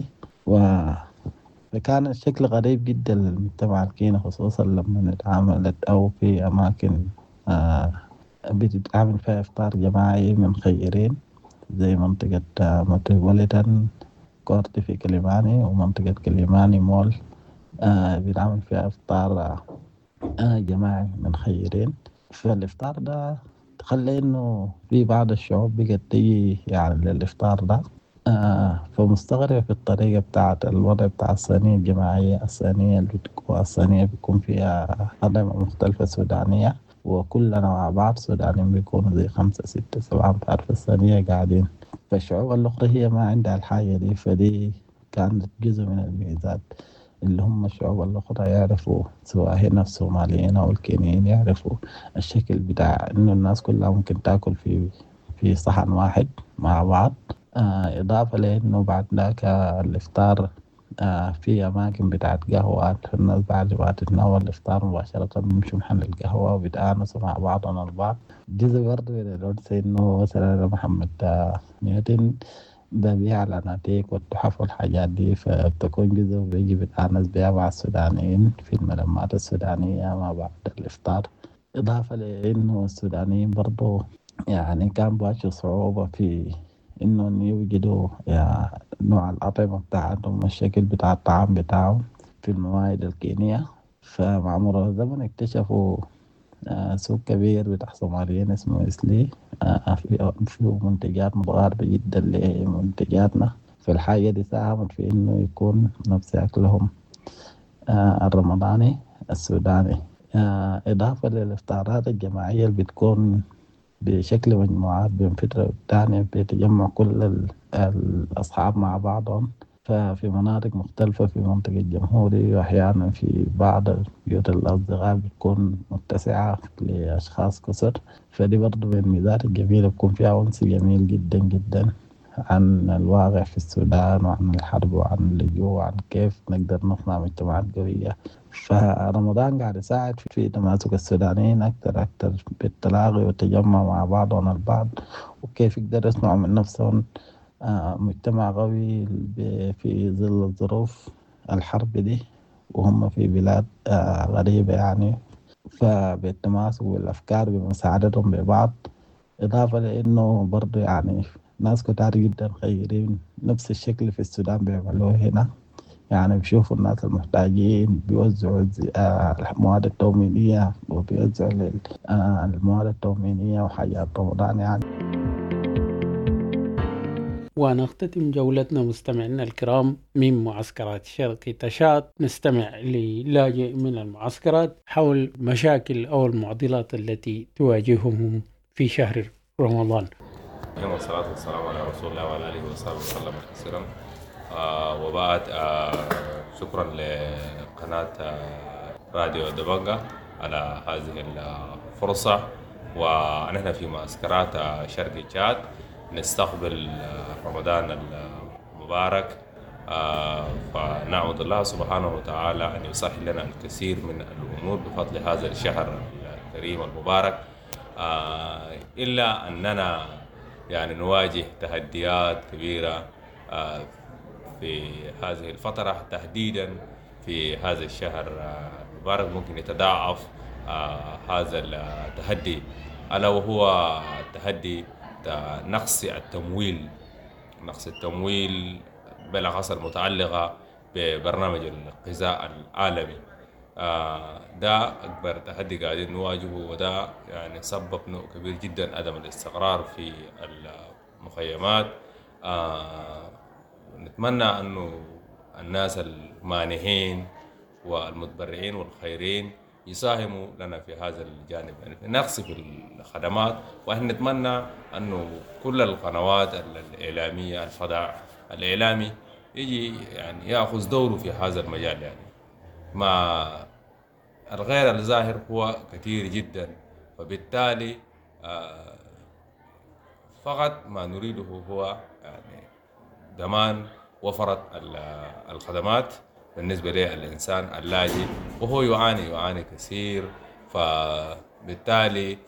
I: فكان الشكل غريب جدا للمجتمع الكيني، خصوصا لما اتعاملت أو في أماكن بتتعامل فيها إفطار جماعي من خيرين زي منطقة متروبوليتان كورتي في كليماني ومنطقة كليماني مول، بيتعامل فيها إفطار جماعي من خيرين. فالإفطار ده تخلي إنه في بعض الشعوب بقت تيجي يعني للإفطار ده، فمستغرب في الطريقة بتاعت الوضع بتاع الصينية الجماعية. الصينية بيكون فيها أطعمة مختلفة سودانية، وكلنا مع بعض سودانيين بيكونوا زي 5 6 7 أنفار في الصينية قاعدين. فالشعوب الأخرى هي ما عندها الحاجة دي، فدي كانت جزء من الميزات اللي هم الشعوب الأخرى يعرفوا، سواء هنا الصوماليين أو الكينيين يعرفوا الشكل بتاع إنه الناس كلها ممكن تأكل في صحن واحد مع بعض. إضافة لأنه بعد ذاك الإفطار في أماكن بتاعت قهوات، الناس بعد ما تتناول الإفطار مباشرة بيمشوا محل القهوة وبيتآنسوا مع بعضهم البعض. جزء برضه من الأنس إنه مثلا محمد نيوتن ده بيعلن هيك والتحف والحاجات دي، فبتكون جزء بيجي بيتعنس بيها مع السودانيين في الملمات السودانية ما بعد الإفطار. إضافة لأنه السودانيين برضو يعني كان بواجهوا صعوبة في إنهم يوجدوا يعني نوع الأطعمة بتاعتهم، الشكل بتاع الطعام بتاعهم في الموائد الكينية. فمع مرور الزمن اكتشفوا سوق كبير بتاع صوماليين اسمه إسلي، فيه منتجات متقاربة جدا لمنتجاتنا، فالحاجة دي ساهمت في إنه يكون نفس أكلهم الرمضاني السوداني. إضافة للإفطارات الجماعية اللي بتكون بشكل مجموعات بين فترة والتانية، بيتجمع كل الأصحاب مع بعضهم، ففي مناطق مختلفة في منطقة الجمهوري، وأحيانا في بعض بيوت الأصدقاء بتكون متسعة لأشخاص كثر. فدي برضو من الميزات الجميلة، بيكون فيها أنس جميل جدا جدا عن الواقع في السودان وعن الحرب وعن اللجوء وعن كيف نقدر نصنع مجتمعات قوية. فرمضان قاعد يساعد في تماسك السودانيين أكثر بالتلاقي والتجمع مع بعضهم البعض، وكيف يقدر يصنعوا من نفسهم مجتمع قوي في ظل الظروف الحرب دي، وهم في بلاد غريبة يعني. فبالتماسك بالأفكار بمساعدتهم ببعض، إضافة لأنه برضو يعني ناس كتار جدا خيرين نفس الشكل في السودان بيعملوه هنا، يعني بيشوفوا الناس المحتاجين بيوزعوا المواد التومينية وبيوزعوا المواد التومينية وحاجات رمضان يعني.
F: ونختتم جولتنا مستمعينا الكرام من معسكرات شرق تشاد، نستمع للاجئ من المعسكرات حول مشاكل أو المعضلات التي تواجههم في شهر رمضان.
K: والصلاة والسلام على رسول الله وعلى آله وصحبه وسلم كثيرا. وبعد شكرا لقناة راديو دبنجة على هذه الفرصة. ونحن في معسكرات شرق تشاد نستقبل رمضان المبارك، فنعوذ الله سبحانه وتعالى أن يسهل لنا الكثير من الأمور بفضل هذا الشهر الكريم المبارك، إلا أننا يعني نواجه تحديات كبيرة في هذه الفترة، تحديدا في هذا الشهر المبارك ممكن يتضاعف هذا التحدي، ألا وهو تحدي نقص التمويل بالأخص المتعلقة ببرنامج الغذاء العالمي. ده أكبر تحدي قاعدين نواجهه، وده يعني سبب نوع كبير جدا عدم الاستقرار في المخيمات. نتمنى أنه الناس المانحين والمتبرعين والخيرين يساهموا لنا في هذا الجانب، يعني في نقص في الخدمات. وإحنا نتمنى أنه كل القنوات الإعلامية، الفضاء الإعلامي يجي يعني يأخذ دوره في هذا المجال، يعني ما الغير الظاهر هو كثير جدا، فبالتالي فقط ما نريده هو يعني ضمان وفرت الخدمات بالنسبة للإنسان اللاجئ، وهو يعاني كثير. فبالتالي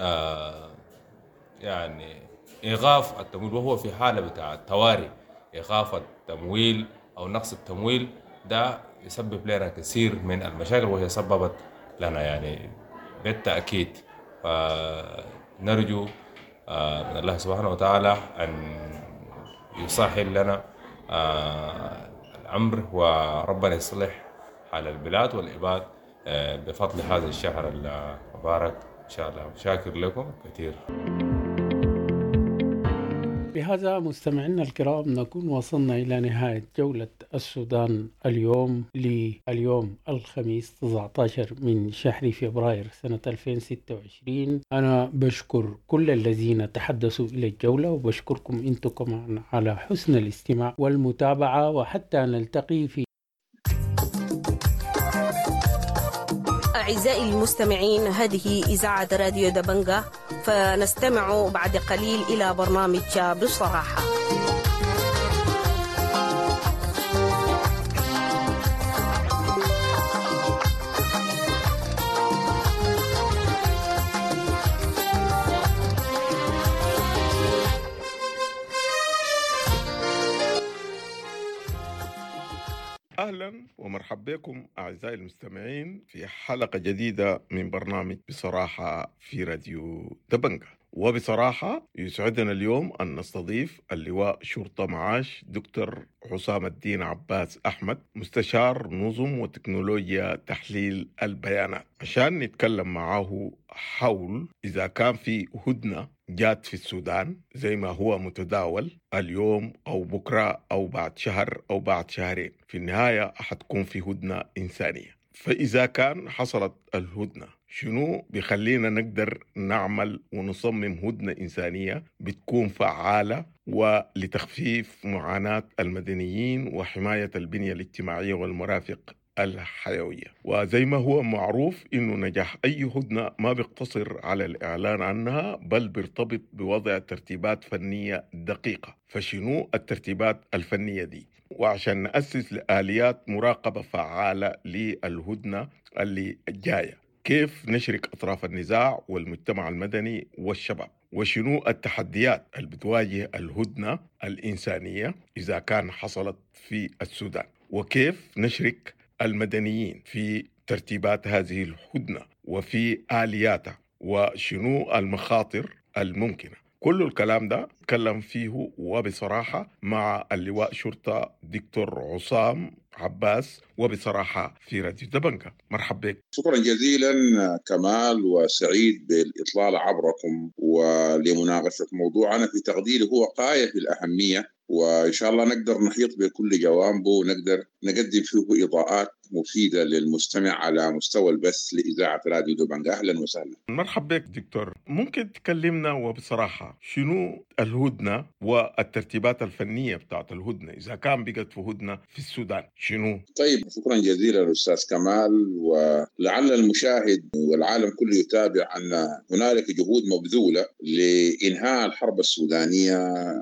K: يعني إيقاف التمويل، وهو في حالة بتاع الطوارئ، إيقاف التمويل أو نقص التمويل ده يسبب لنا كثير من المشاكل، وهي سببت لنا يعني بالتأكيد. فنرجو من الله سبحانه وتعالى أن يسهل لنا الأمر، وربنا يصلح حال البلاد والعباد بفضل هذا الشهر المبارك إن شاء الله. شاكر لكم كثير.
F: بهذا مستمعينا الكرام نكون وصلنا إلى نهاية جولة السودان اليوم الخميس 19 من شهر فبراير سنة 2026. أنا بشكر كل الذين تحدثوا إلى الجولة، وبشكركم أنتم كمان على حسن الاستماع والمتابعة، وحتى نلتقي في
L: أعزائي المستمعين، هذه إذاعة راديو دبنجة، فنستمع بعد قليل إلى برنامج بصراحة.
M: أهلا ومرحبا بكم أعزائي المستمعين في حلقة جديدة من برنامج بصراحة في راديو دبنجة. وبصراحة يسعدنا اليوم أن نستضيف اللواء شرطة معاش دكتور حسام الدين عباس أحمد، مستشار نظم وتكنولوجيا تحليل البيانات، عشان نتكلم معه حول إذا كان في هدنة جات في السودان زي ما هو متداول اليوم أو بكرة أو بعد شهر أو بعد شهرين، في النهاية حتكون في هدنة إنسانية. فإذا كان حصلت الهدنة شنو بيخلينا نقدر نعمل ونصمم هدنة إنسانية بتكون فعالة ولتخفيف معاناة المدنيين وحماية البنية الاجتماعية والمرافق الحيوية. وزي ما هو معروف إنه نجاح أي هدنة ما بيقتصر على الإعلان عنها، بل بيرتبط بوضع ترتيبات فنية دقيقة. فشنو الترتيبات الفنية دي؟ وعشان نأسس لآليات مراقبة فعالة للهدنة اللي جاية، كيف نشرك أطراف النزاع والمجتمع المدني والشباب، وشنو التحديات اللي بتواجه الهدنة الإنسانية إذا كان حصلت في السودان، وكيف نشرك المدنيين في ترتيبات هذه الهدنة وفي آلياتها، وشنو المخاطر الممكنة. كل الكلام ده تكلم فيه وبصراحة مع اللواء شرطة دكتور حسام عباس وبصراحة في راديو دبنجة. مرحبا بك.
N: شكرا جزيلا كمال، وسعيد بالإطلال عبركم ولمناقشة موضوع أنا في تقديري هو غاية في الأهمية، وإن شاء الله نقدر نحيط بكل جوانبه ونقدر نقدم فيه إضاءات مفيدة للمستمع على مستوى البث لإذاعة راديو دبنجة. أهلا وسهلا.
M: مرحبا بك دكتور، ممكن تكلمنا وبصراحة شنو الهدنة والترتيبات الفنية بتاعت الهدنة إذا كان بقت في هدنة في السودان شنو؟
N: طيب، شكرا جزيلا أستاذ كمال، ولعل المشاهد والعالم كله يتابع أن هنالك جهود مبذولة لإنهاء الحرب السودانية.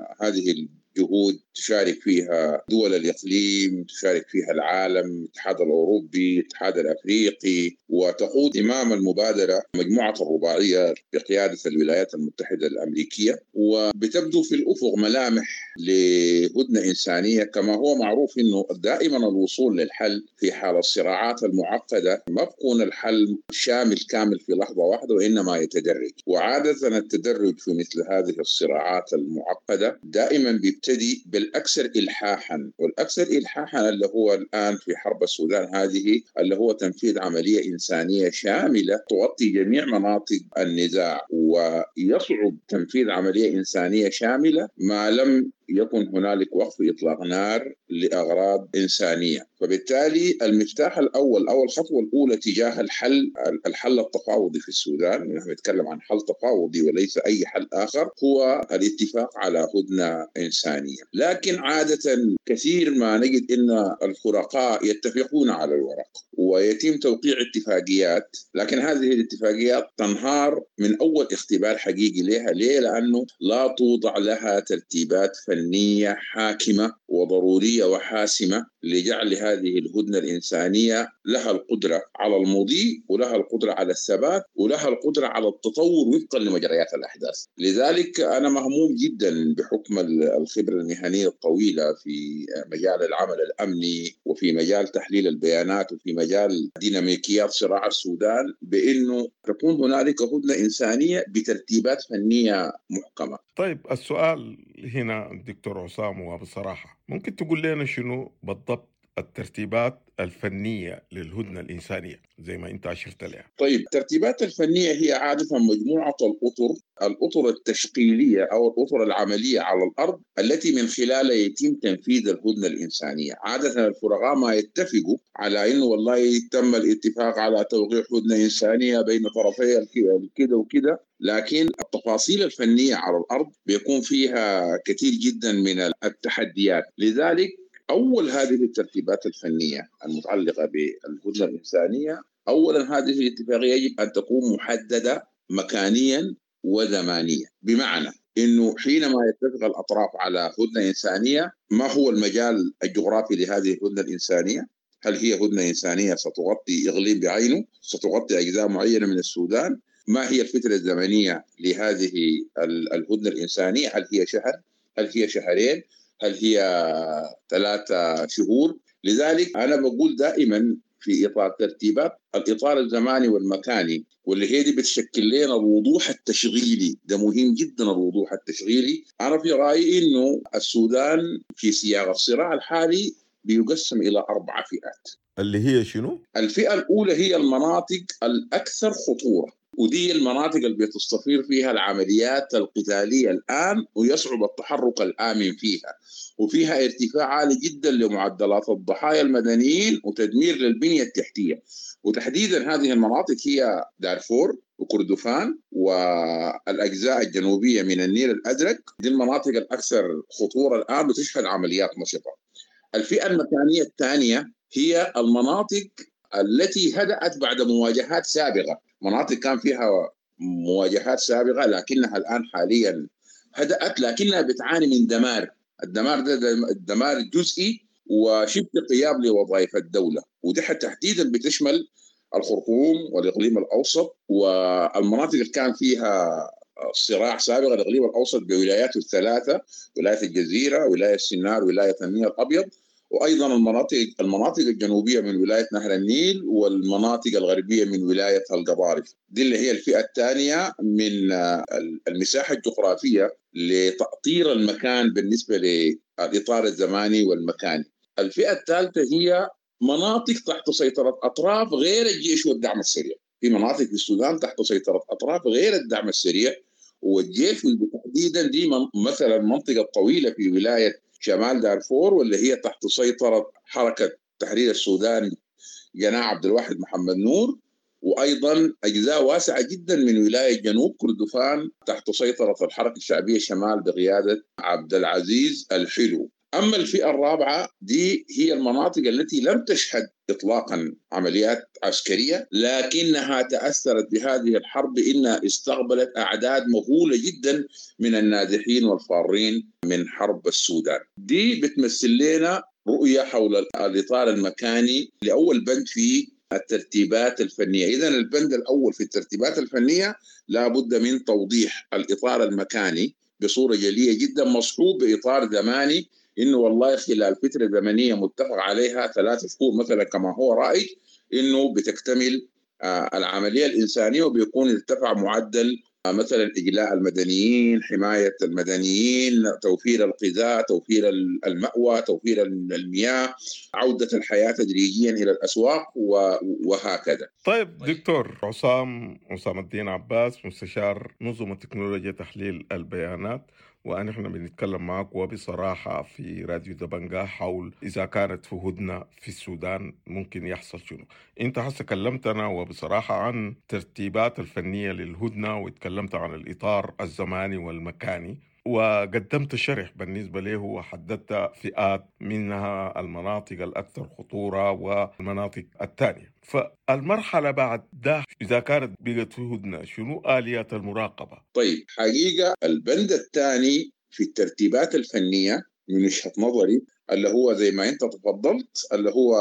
N: هذه جهود تشارك فيها دول الإقليم، تشارك فيها العالم، الاتحاد الأوروبي، الاتحاد الأفريقي، وتقود إمام المبادرة مجموعة الرباعية بقيادة الولايات المتحدة الأمريكية، وبتبدو في الأفق ملامح لهدنة إنسانية. كما هو معروف أنه دائما الوصول للحل في حال الصراعات المعقدة ما بكون الحل شامل كامل في لحظة واحدة، وإنما يتدرج. وعادة التدرج في مثل هذه الصراعات المعقدة دائما بيبتدي بالأكثر إلحاحا، والأكثر إلحاحا اللي هو الآن في حرب السودان هذه اللي هو تنفيذ عملية إنسانية شاملة تغطي جميع مناطق النزاع. ويصعب تنفيذ عملية إنسانية شاملة ما لم يكن هنالك وقف إطلاق نار لأغراض إنسانية. فبالتالي المفتاح الأول أو الخطوة الأولى تجاه الحل التفاوضي في السودان، نحن نتكلم عن حل تفاوضي وليس أي حل آخر، هو الاتفاق على هدنة إنسانية. لكن عادة كثير ما نجد أن الفرقاء يتفقون على الورق ويتم توقيع اتفاقيات، لكن هذه الاتفاقيات تنهار من أول اختبار حقيقي لها. ليه؟ لأنه لا توضع لها ترتيبات فنية حاكمة وضرورية وحاسمة لجعل هذه الهدنة الإنسانية لها القدرة على المضي، ولها القدرة على الثبات، ولها القدرة على التطور وفقا لمجريات الأحداث. لذلك أنا مهموم جدا بحكم الخبرة المهنية الطويلة في مجال العمل الأمني وفي مجال تحليل البيانات وفي مجال ديناميكيات صراع السودان، بأنه تكون هنالك هدنة إنسانية بترتيبات فنية محكمة.
M: طيب، السؤال هنا دكتور حسام، وبصراحة ممكن تقول لنا شنو بالضبط الترتيبات الفنية للهدنة الإنسانية زي ما أنت أشرت لها؟
N: طيب، الترتيبات الفنية هي عادة مجموعة الأطر التشغيلية أو الأطر العملية على الأرض التي من خلالها يتم تنفيذ الهدنة الإنسانية. عادة الفرقاء ما يتفقوا على إنه والله تم الاتفاق على توقيع هدنة إنسانية بين طرفي كده وكده، لكن التفاصيل الفنية على الأرض بيكون فيها كثير جدا من التحديات. لذلك أول هذه الترتيبات الفنية المتعلقة بالهدنة الإنسانية، أولا هذه الاتفاقية يجب أن تكون محددة مكانيا وزمانيا، بمعنى إنه حينما يتفق الأطراف على هدنة إنسانية، ما هو المجال الجغرافي لهذه الهدنة الإنسانية؟ هل هي هدنة إنسانية ستغطي إقليم بعينه؟ ستغطي أجزاء معينة من السودان؟ ما هي الفترة الزمنية لهذه الهدنة الإنسانية؟ هل هي شهر؟ هل هي شهرين؟ هل هي 3 شهور؟ لذلك أنا بقول دائما في إطار ترتيبات الإطار الزماني والمكاني، واللي هي دي بتشكل لنا الوضوح التشغيلي، ده مهم جدا الوضوح التشغيلي. أنا في رأيي إنه السودان في سياق الصراع الحالي بيقسم إلى 4 فئات.
M: اللي هي شنو؟
N: الفئة الأولى هي المناطق الأكثر خطورة، ودي المناطق اللي بتستثير فيها العمليات القتالية الآن ويصعب التحرك الآمن فيها، وفيها ارتفاع عالي جدا لمعدلات الضحايا المدنيين وتدمير للبنية التحتية. وتحديدا هذه المناطق هي دارفور وكردفان والأجزاء الجنوبية من النيل الأزرق، دي المناطق الأكثر خطورة الآن وتشهد عمليات نشطة. الفئة المكانية الثانية هي المناطق التي هدأت بعد مواجهات سابقة، مناطق كان فيها مواجهات سابقة لكنها الآن حاليا هدأت، لكنها بتعاني من دمار. الدمار ده دمار جزئي وشبه قيام لوظائف الدولة، ودي تحديدا بتشمل الخرطوم والإقليم الأوسط والمناطق اللي كان فيها صراع سابق. الإقليم الأوسط بولاياته الثلاثة، ولاية الجزيرة، ولاية سنار، ولاية النيل الأبيض، وأيضا المناطق الجنوبية من ولاية نهر النيل، والمناطق الغربية من ولاية القضارف. دي اللي هي الفئة الثانية من المساحة الجغرافية لتأطير المكان بالنسبة للإطار الزماني والمكاني. الفئة الثالثة هي مناطق تحت سيطرة أطراف غير الجيش والدعم السريع. في مناطق في السودان تحت سيطرة أطراف غير الدعم السريع والجيش، تحديدا دي مثلا المنطقة الطويلة في ولاية شمال دارفور، واللي هي تحت سيطرة حركة تحرير السودان جناح عبد الواحد محمد نور، وأيضا أجزاء واسعة جدا من ولاية جنوب كردفان تحت سيطرة الحركة الشعبية الشمال بقيادة عبد العزيز الحلو. أما الفئة الرابعة دي هي المناطق التي لم تشهد إطلاقا عمليات عسكرية، لكنها تأثرت بهذه الحرب إنها استقبلت أعداد مهولة جدا من النازحين والفارين من حرب السودان. دي بتمثل لنا رؤية حول الإطار المكاني لأول بند في الترتيبات الفنية. إذن البند الأول في الترتيبات الفنية لا بد من توضيح الإطار المكاني بصورة جلية جدا، مصحوب بإطار زماني، إنه والله خلال فترة زمنية متفق عليها 3 شهور مثلا كما هو رائج، إنه بتكتمل العملية الإنسانية وبيكون ارتفع معدل مثلا إجلاء المدنيين، حماية المدنيين، توفير الغذاء، توفير المأوى، توفير المياه، عودة الحياة تدريجيا إلى الأسواق وهكذا.
M: طيب دكتور عصام الدين عباس، مستشار نظم تكنولوجيا تحليل البيانات، ونحن بنتكلم معك وبصراحة في راديو دبنجة حول إذا كانت في هدنة في السودان ممكن يحصل شنو. أنت هسه كلمتنا وبصراحة عن ترتيبات الفنية للهدنة، وتكلمت عن الإطار الزماني والمكاني، وقدمت شرح بالنسبة له وحددت فئات منها المناطق الأكثر خطورة والمناطق الثانية. فالمرحلة بعد ده إذا كانت بقت في هدنة شنو آليات المراقبة؟
N: طيب حقيقة البند الثاني في الترتيبات الفنية من وجهة نظري اللي هو زي ما أنت تفضلت اللي هو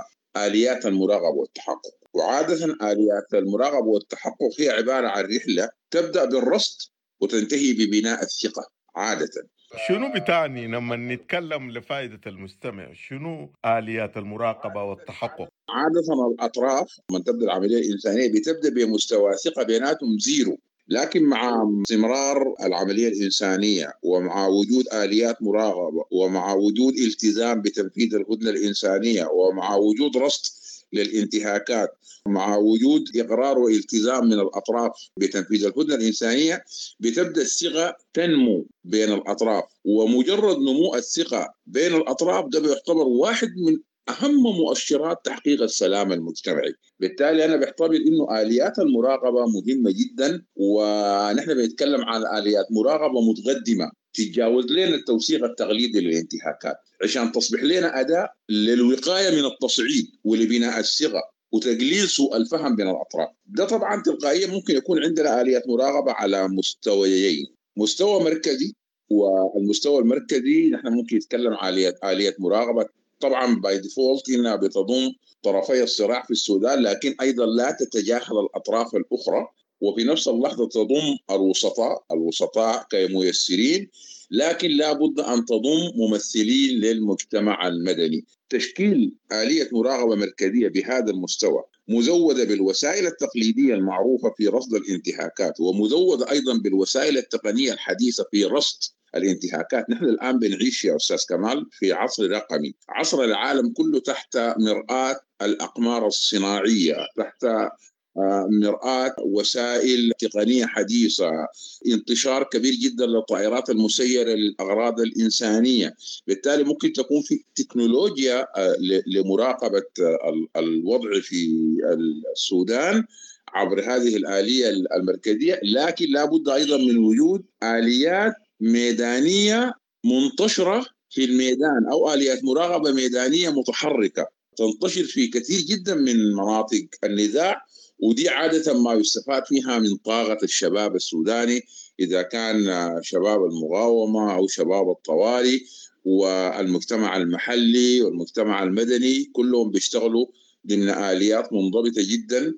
N: آليات المراقبة والتحقق. وعادة آليات المراقبة والتحقق هي عبارة عن رحلة تبدأ بالرصد وتنتهي ببناء الثقة عادة.
M: شنو بتعني لما نتكلم لفائدة المستمع شنو آليات المراقبة والتحقق؟
N: عادة الأطراف من تبدأ العملية الإنسانية بتبدأ بمستوى ثقة بيناتهم 0، لكن مع استمرار العملية الإنسانية ومع وجود آليات مراقبة ومع وجود التزام بتنفيذ الهدنة الإنسانية ومع وجود رصد للانتهاكات مع وجود إقرار والتزام من الأطراف بتنفيذ الهدنة الإنسانية بتبدأ الثقة تنمو بين الأطراف. ومجرد نمو الثقة بين الأطراف ده بيعتبر واحد من أهم مؤشرات تحقيق السلام المجتمعي. بالتالي أنا بعتبر إنه آليات المراقبة مهمة جدا، ونحن بنتكلم عن آليات مراقبة متقدمة تتجاوز لنا التوثيق التقليدي للانتهاكات عشان تصبح لنا أداة للوقاية من التصعيد ولبناء الثقة وتقليل سوء الفهم بين الأطراف. ده طبعا تلقائيا ممكن يكون عندنا آليات مراقبة على مستويين، مستوى مركزي، والمستوى المركزي نحن ممكن نتكلم عن آلية مراقبة طبعا باي ديفولت انها بتضم طرفي الصراع في السودان، لكن ايضا لا تتجاهل الاطراف الاخرى، وفي نفس اللحظه تضم الوسطاء كميسرين لكن لا بد أن تضم ممثلين للمجتمع المدني. تشكيل آلية مراقبة مركزية بهذا المستوى مزودة بالوسائل التقليدية المعروفة في رصد الانتهاكات، ومزودة أيضا بالوسائل التقنية الحديثة في رصد الانتهاكات. نحن الآن بنعيش يا أستاذ كمال في عصر رقمي، عصر العالم كله تحت مرآة الأقمار الصناعية، تحت مرآة وسائل تقنية حديثة، انتشار كبير جدا للطائرات المسيرة للأغراض الإنسانية. بالتالي ممكن تكون في تكنولوجيا لمراقبة الوضع في السودان عبر هذه الآلية المركزية، لكن لا بد أيضا من وجود آليات ميدانية منتشرة في الميدان، أو آليات مراقبة ميدانية متحركة تنتشر في كثير جدا من مناطق النزاع، ودي عادة ما يستفاد فيها من طاقة الشباب السوداني، إذا كان شباب المقاومة أو شباب الطوارئ والمجتمع المحلي والمجتمع المدني، كلهم بيشتغلوا ضمن آليات منضبطة جدا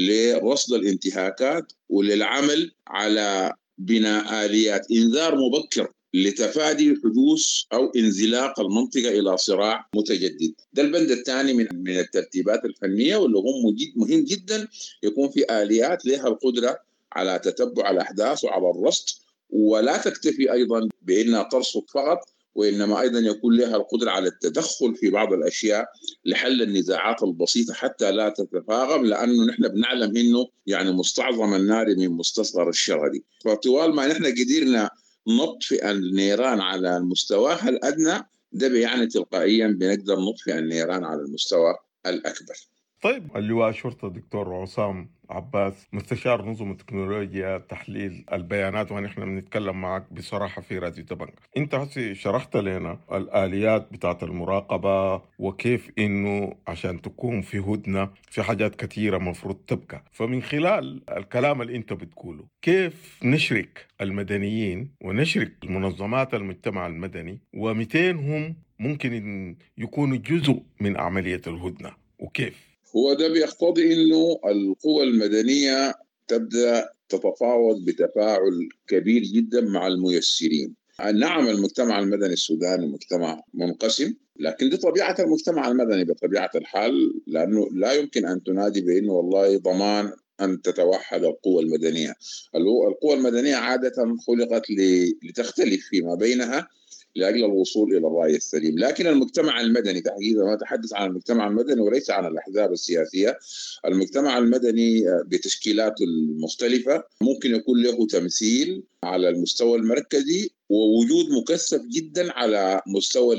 N: لرصد الانتهاكات وللعمل على بناء آليات إنذار مبكر لتفادي حدوث أو انزلاق المنطقة إلى صراع متجدد. ده البند الثاني من الترتيبات الفنية، واللي هم مهم جدا يكون في آليات لها القدرة على تتبع الأحداث وعلى الرصد، ولا تكتفي أيضا بأنها ترصد فقط، وإنما أيضا يكون لها القدرة على التدخل في بعض الأشياء لحل النزاعات البسيطة حتى لا تتفاقم، لأنه نحن بنعلم إنه يعني مستعظم النار من مستصغر الشرر. فطوال ما نحن قدرنا نطفئ النيران على المستوى الأدنى، ده بيعني تلقائيا بنقدر نطفئ النيران على المستوى الأكبر.
M: طيب، اللواء شرطة دكتور عصام عباس، مستشار نظم التكنولوجيا تحليل البيانات، ونحن بنتكلم معك بصراحة في راديو دبنجة. انت هسي شرحت لنا الآليات بتاعت المراقبة، وكيف انه عشان تكون في هدنة في حاجات كثيرة مفروض تبقى. فمن خلال الكلام اللي انت بتقوله، كيف نشرك المدنيين ونشرك المنظمات المجتمع المدني، ومتين هم ممكن يكونوا جزء من عملية الهدنة، وكيف؟
N: هو ده بيقتضي انه القوى المدنيه تبدا تتفاوض بتفاعل كبير جدا مع الميسرين. نعم، المجتمع المدني السوداني مجتمع منقسم، لكن دي طبيعه المجتمع المدني بطبيعه الحال، لانه لا يمكن ان تنادي بانه والله ضمان ان تتوحد القوى المدنيه. القوى المدنيه عاده خلقت لتختلف فيما بينها لأجل الوصول إلى الرأي السليم، لكن المجتمع المدني تحديدا، ما أتحدث عن المجتمع المدني وليس عن الأحزاب السياسية، المجتمع المدني بتشكيلاته المختلفة ممكن يكون له تمثيل على المستوى المركزي، ووجود مكثف جدا على مستوى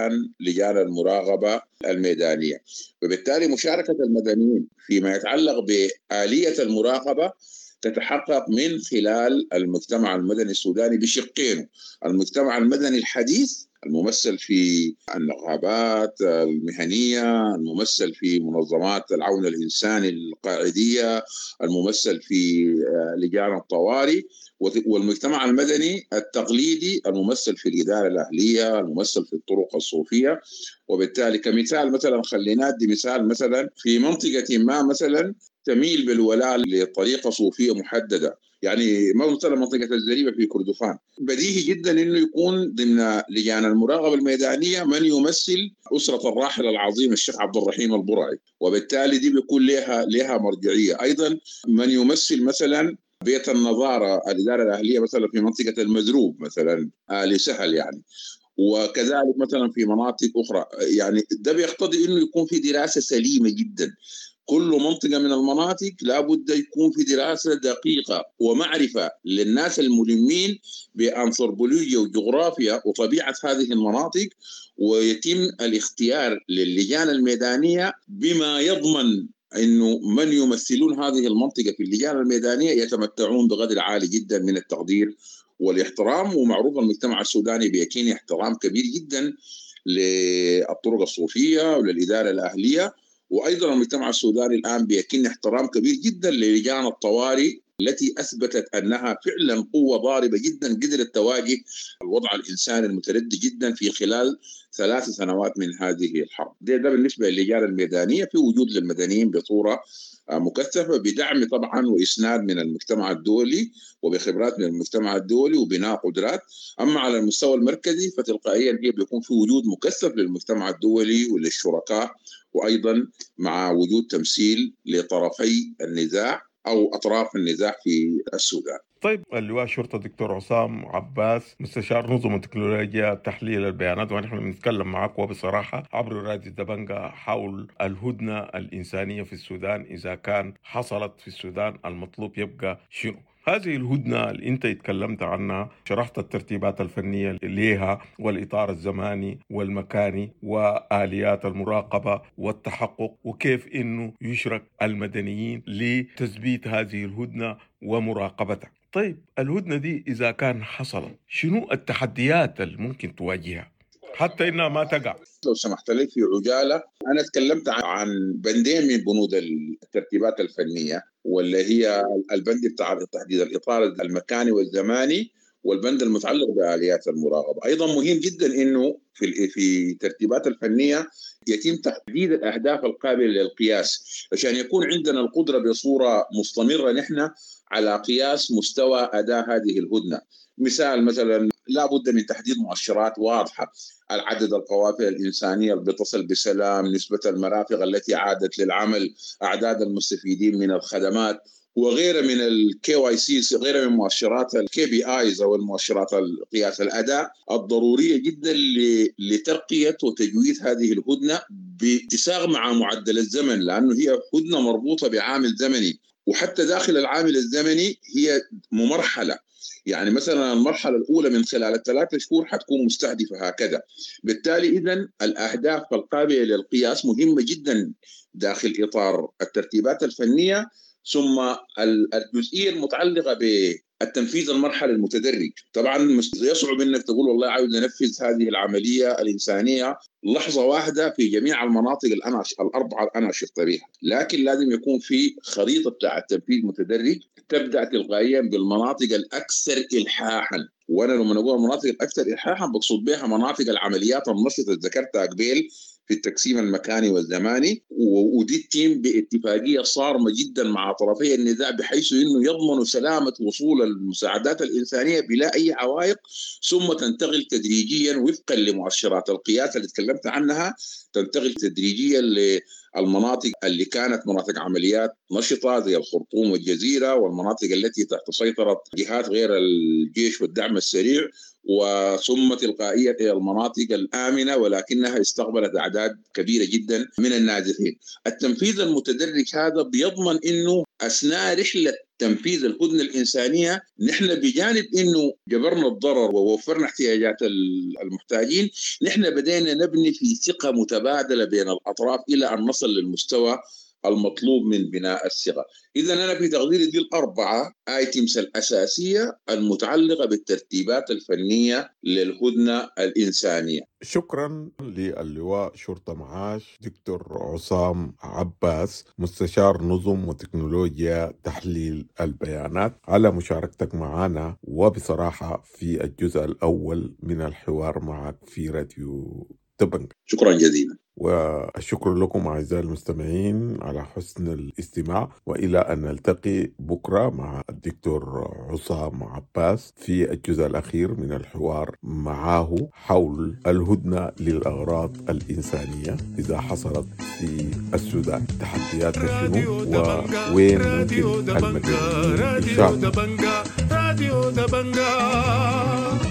N: لجان المراقبة الميدانية. وبالتالي مشاركة المدنيين فيما يتعلق بآلية المراقبة تتحقق من خلال المجتمع المدني السوداني بشقين: المجتمع المدني الحديث الممثل في النقابات المهنية، الممثل في منظمات العون الإنساني القاعدية، الممثل في لجان الطوارئ، والمجتمع المدني التقليدي الممثل في الإدارة الأهلية، الممثل في الطرق الصوفية. وبالتالي كمثال مثلا خلينا ندي مثال، مثلا في منطقة ما مثلا تميل بالولاء لطريقة صوفية محددة، يعني مثلا منطقة الزريبة في كردفان، بديهي جدا انه يكون ضمن لجان المراقبة الميدانية من يمثل أسرة الراحل العظيم الشيخ عبد الرحيم البرعي، وبالتالي دي بيكون لها مرجعية. ايضا من يمثل مثلا بيت النظارة الإدارة الأهلية مثلا في منطقة المدروب مثلا آل سهل يعني، وكذلك مثلا في مناطق أخرى. يعني ده بيقتضي انه يكون في دراسة سليمة جدا. كل منطقة من المناطق لابد يكون في دراسة دقيقة ومعرفة للناس الملمين بأنثروبولوجيا وجغرافيا وطبيعة هذه المناطق، ويتم الاختيار للجان الميدانية بما يضمن أنه من يمثلون هذه المنطقة في اللجان الميدانية يتمتعون بقدر عالي جدا من التقدير والاحترام. ومعروف المجتمع السوداني بيكين احترام كبير جدا للطرق الصوفية وللإدارة الأهلية، وأيضا المجتمع السوداني الآن بيكن احترام كبير جدا للجان الطوارئ التي أثبتت أنها فعلا قوة ضاربة جدا قدرت تواجه الوضع الإنساني المتردي جدا في خلال 3 سنوات من هذه الحرب. ده بالنسبة للجان الميدانية، في وجود للمدنيين بصورة مكثفة بدعم طبعا وإسناد من المجتمع الدولي وبخبرات من المجتمع الدولي وبناء قدرات. أما على المستوى المركزي فتلقائيا هي بيكون في وجود مكثف للمجتمع الدولي وللشركاء، وأيضا مع وجود تمثيل لطرفي النزاع أو أطراف النزاع في السودان.
M: طيب، اللواء شرطة دكتور عصام عباس، مستشار نظم وتكنولوجيا تحليل البيانات، ونحن بنتكلم معك وبصراحة عبر راديو دبنجة حول الهدنة الإنسانية في السودان. إذا كان حصلت في السودان المطلوب يبقى شنو؟ هذه الهدنة اللي أنت اتكلمت عنها، شرحت الترتيبات الفنية ليها والإطار الزماني والمكاني وآليات المراقبة والتحقق، وكيف أنه يشرك المدنيين لتثبيت هذه الهدنة ومراقبتها. طيب، الهدنة دي إذا كان حصلت شنو التحديات اللي ممكن تواجهها حتى إنها ما تقع؟
N: لو سمحت لي في عجالة، أنا تكلمت عن بندين من بنود الترتيبات الفنية، واللي هي البند بتاع تحديد الإطار المكاني والزماني، والبند المتعلق بآليات المراقبة. أيضا مهم جدا إنه في الترتيبات الفنية يتم تحديد الأهداف القابلة للقياس عشان يكون عندنا القدرة بصورة مستمرة نحن على قياس مستوى أداء هذه الهدنة. مثلا لا بد من تحديد مؤشرات واضحة، العدد القوافل الإنسانية اللي بتصل بسلام، نسبة المرافق التي عادت للعمل، أعداد المستفيدين من الخدمات، وغيرها من KYC، غيرها من مؤشرات KPIs أو المؤشرات قياس الأداء الضرورية جدا لترقية وتجويد هذه الهدنة باتساق مع معدل الزمن، لأنه هي هدنة مربوطة بعامل زمني، وحتى داخل العامل الزمني هي ممرحلة. يعني مثلا المرحلة الأولى من خلال 3 شهور حتكون مستهدفة هكذا. بالتالي إذن الأهداف القابلة للقياس مهمة جدا داخل إطار الترتيبات الفنية. ثم الجزئية المتعلقة بالتنفيذ المرحلة المتدرج، طبعا يصعب انك تقول والله عاوز ننفذ هذه العملية الإنسانية لحظة واحدة في جميع المناطق الأربعة اللي أنا شفت بها، لكن لازم يكون في خريطة بتاع التنفيذ متدرج تبدأ تلقائيا بالمناطق الأكثر إلحاحا. وأنا لما نقول المناطق الأكثر إلحاحا بقصد بها مناطق العمليات النشطة ذكرتها قبل في التقسيم المكاني والزماني، ودي التيم باتفاقية صارمة جدا مع طرفي النزاع بحيث انه يضمنوا سلامة وصول المساعدات الإنسانية بلا أي عوائق، ثم تنتقل تدريجيا وفقا لمؤشرات القياس اللي تكلمت عنها، تنتقل تدريجيا للمناطق اللي كانت مناطق عمليات نشطة زي الخرطوم والجزيرة، والمناطق التي تحت سيطرة جهات غير الجيش والدعم السريع، وثم تلقائيا إلى المناطق الآمنة ولكنها استقبلت أعداد كبيرة جدا من النازحين. التنفيذ المتدرج هذا بيضمن أنه أثناء رحلة تنفيذ الهدنة الإنسانية نحن بجانب أنه جبرنا الضرر ووفرنا احتياجات المحتاجين، نحن بدينا نبني في ثقة متبادلة بين الأطراف إلى أن نصل للمستوى المطلوب من بناء الثقة. إذا أنا في تقديري دي ال4 آيتمز الأساسية المتعلقة بالترتيبات الفنية للهدنة الإنسانية.
M: شكرا للواء شرطة معاش دكتور عصام عباس، مستشار نظم وتكنولوجيا تحليل البيانات، على مشاركتك معنا وبصراحة في الجزء الأول من الحوار معك في راديو دبنجة.
N: شكرا جزيلا.
M: والشكر لكم أعزائي المستمعين على حسن الاستماع، وإلى أن نلتقي بكرة مع الدكتور عصام عباس في الجزء الأخير من الحوار معه حول الهدنة للأغراض الإنسانية إذا حصلت في السودان، تحديات شنو ووين ممكن المدنيين يشاركوا.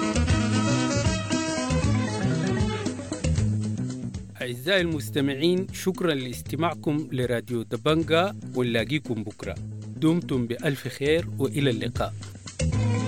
F: أعزائي المستمعين، شكرا لاستماعكم لراديو دبنجة، ونلاقيكم بكرة. دمتم بألف خير وإلى اللقاء.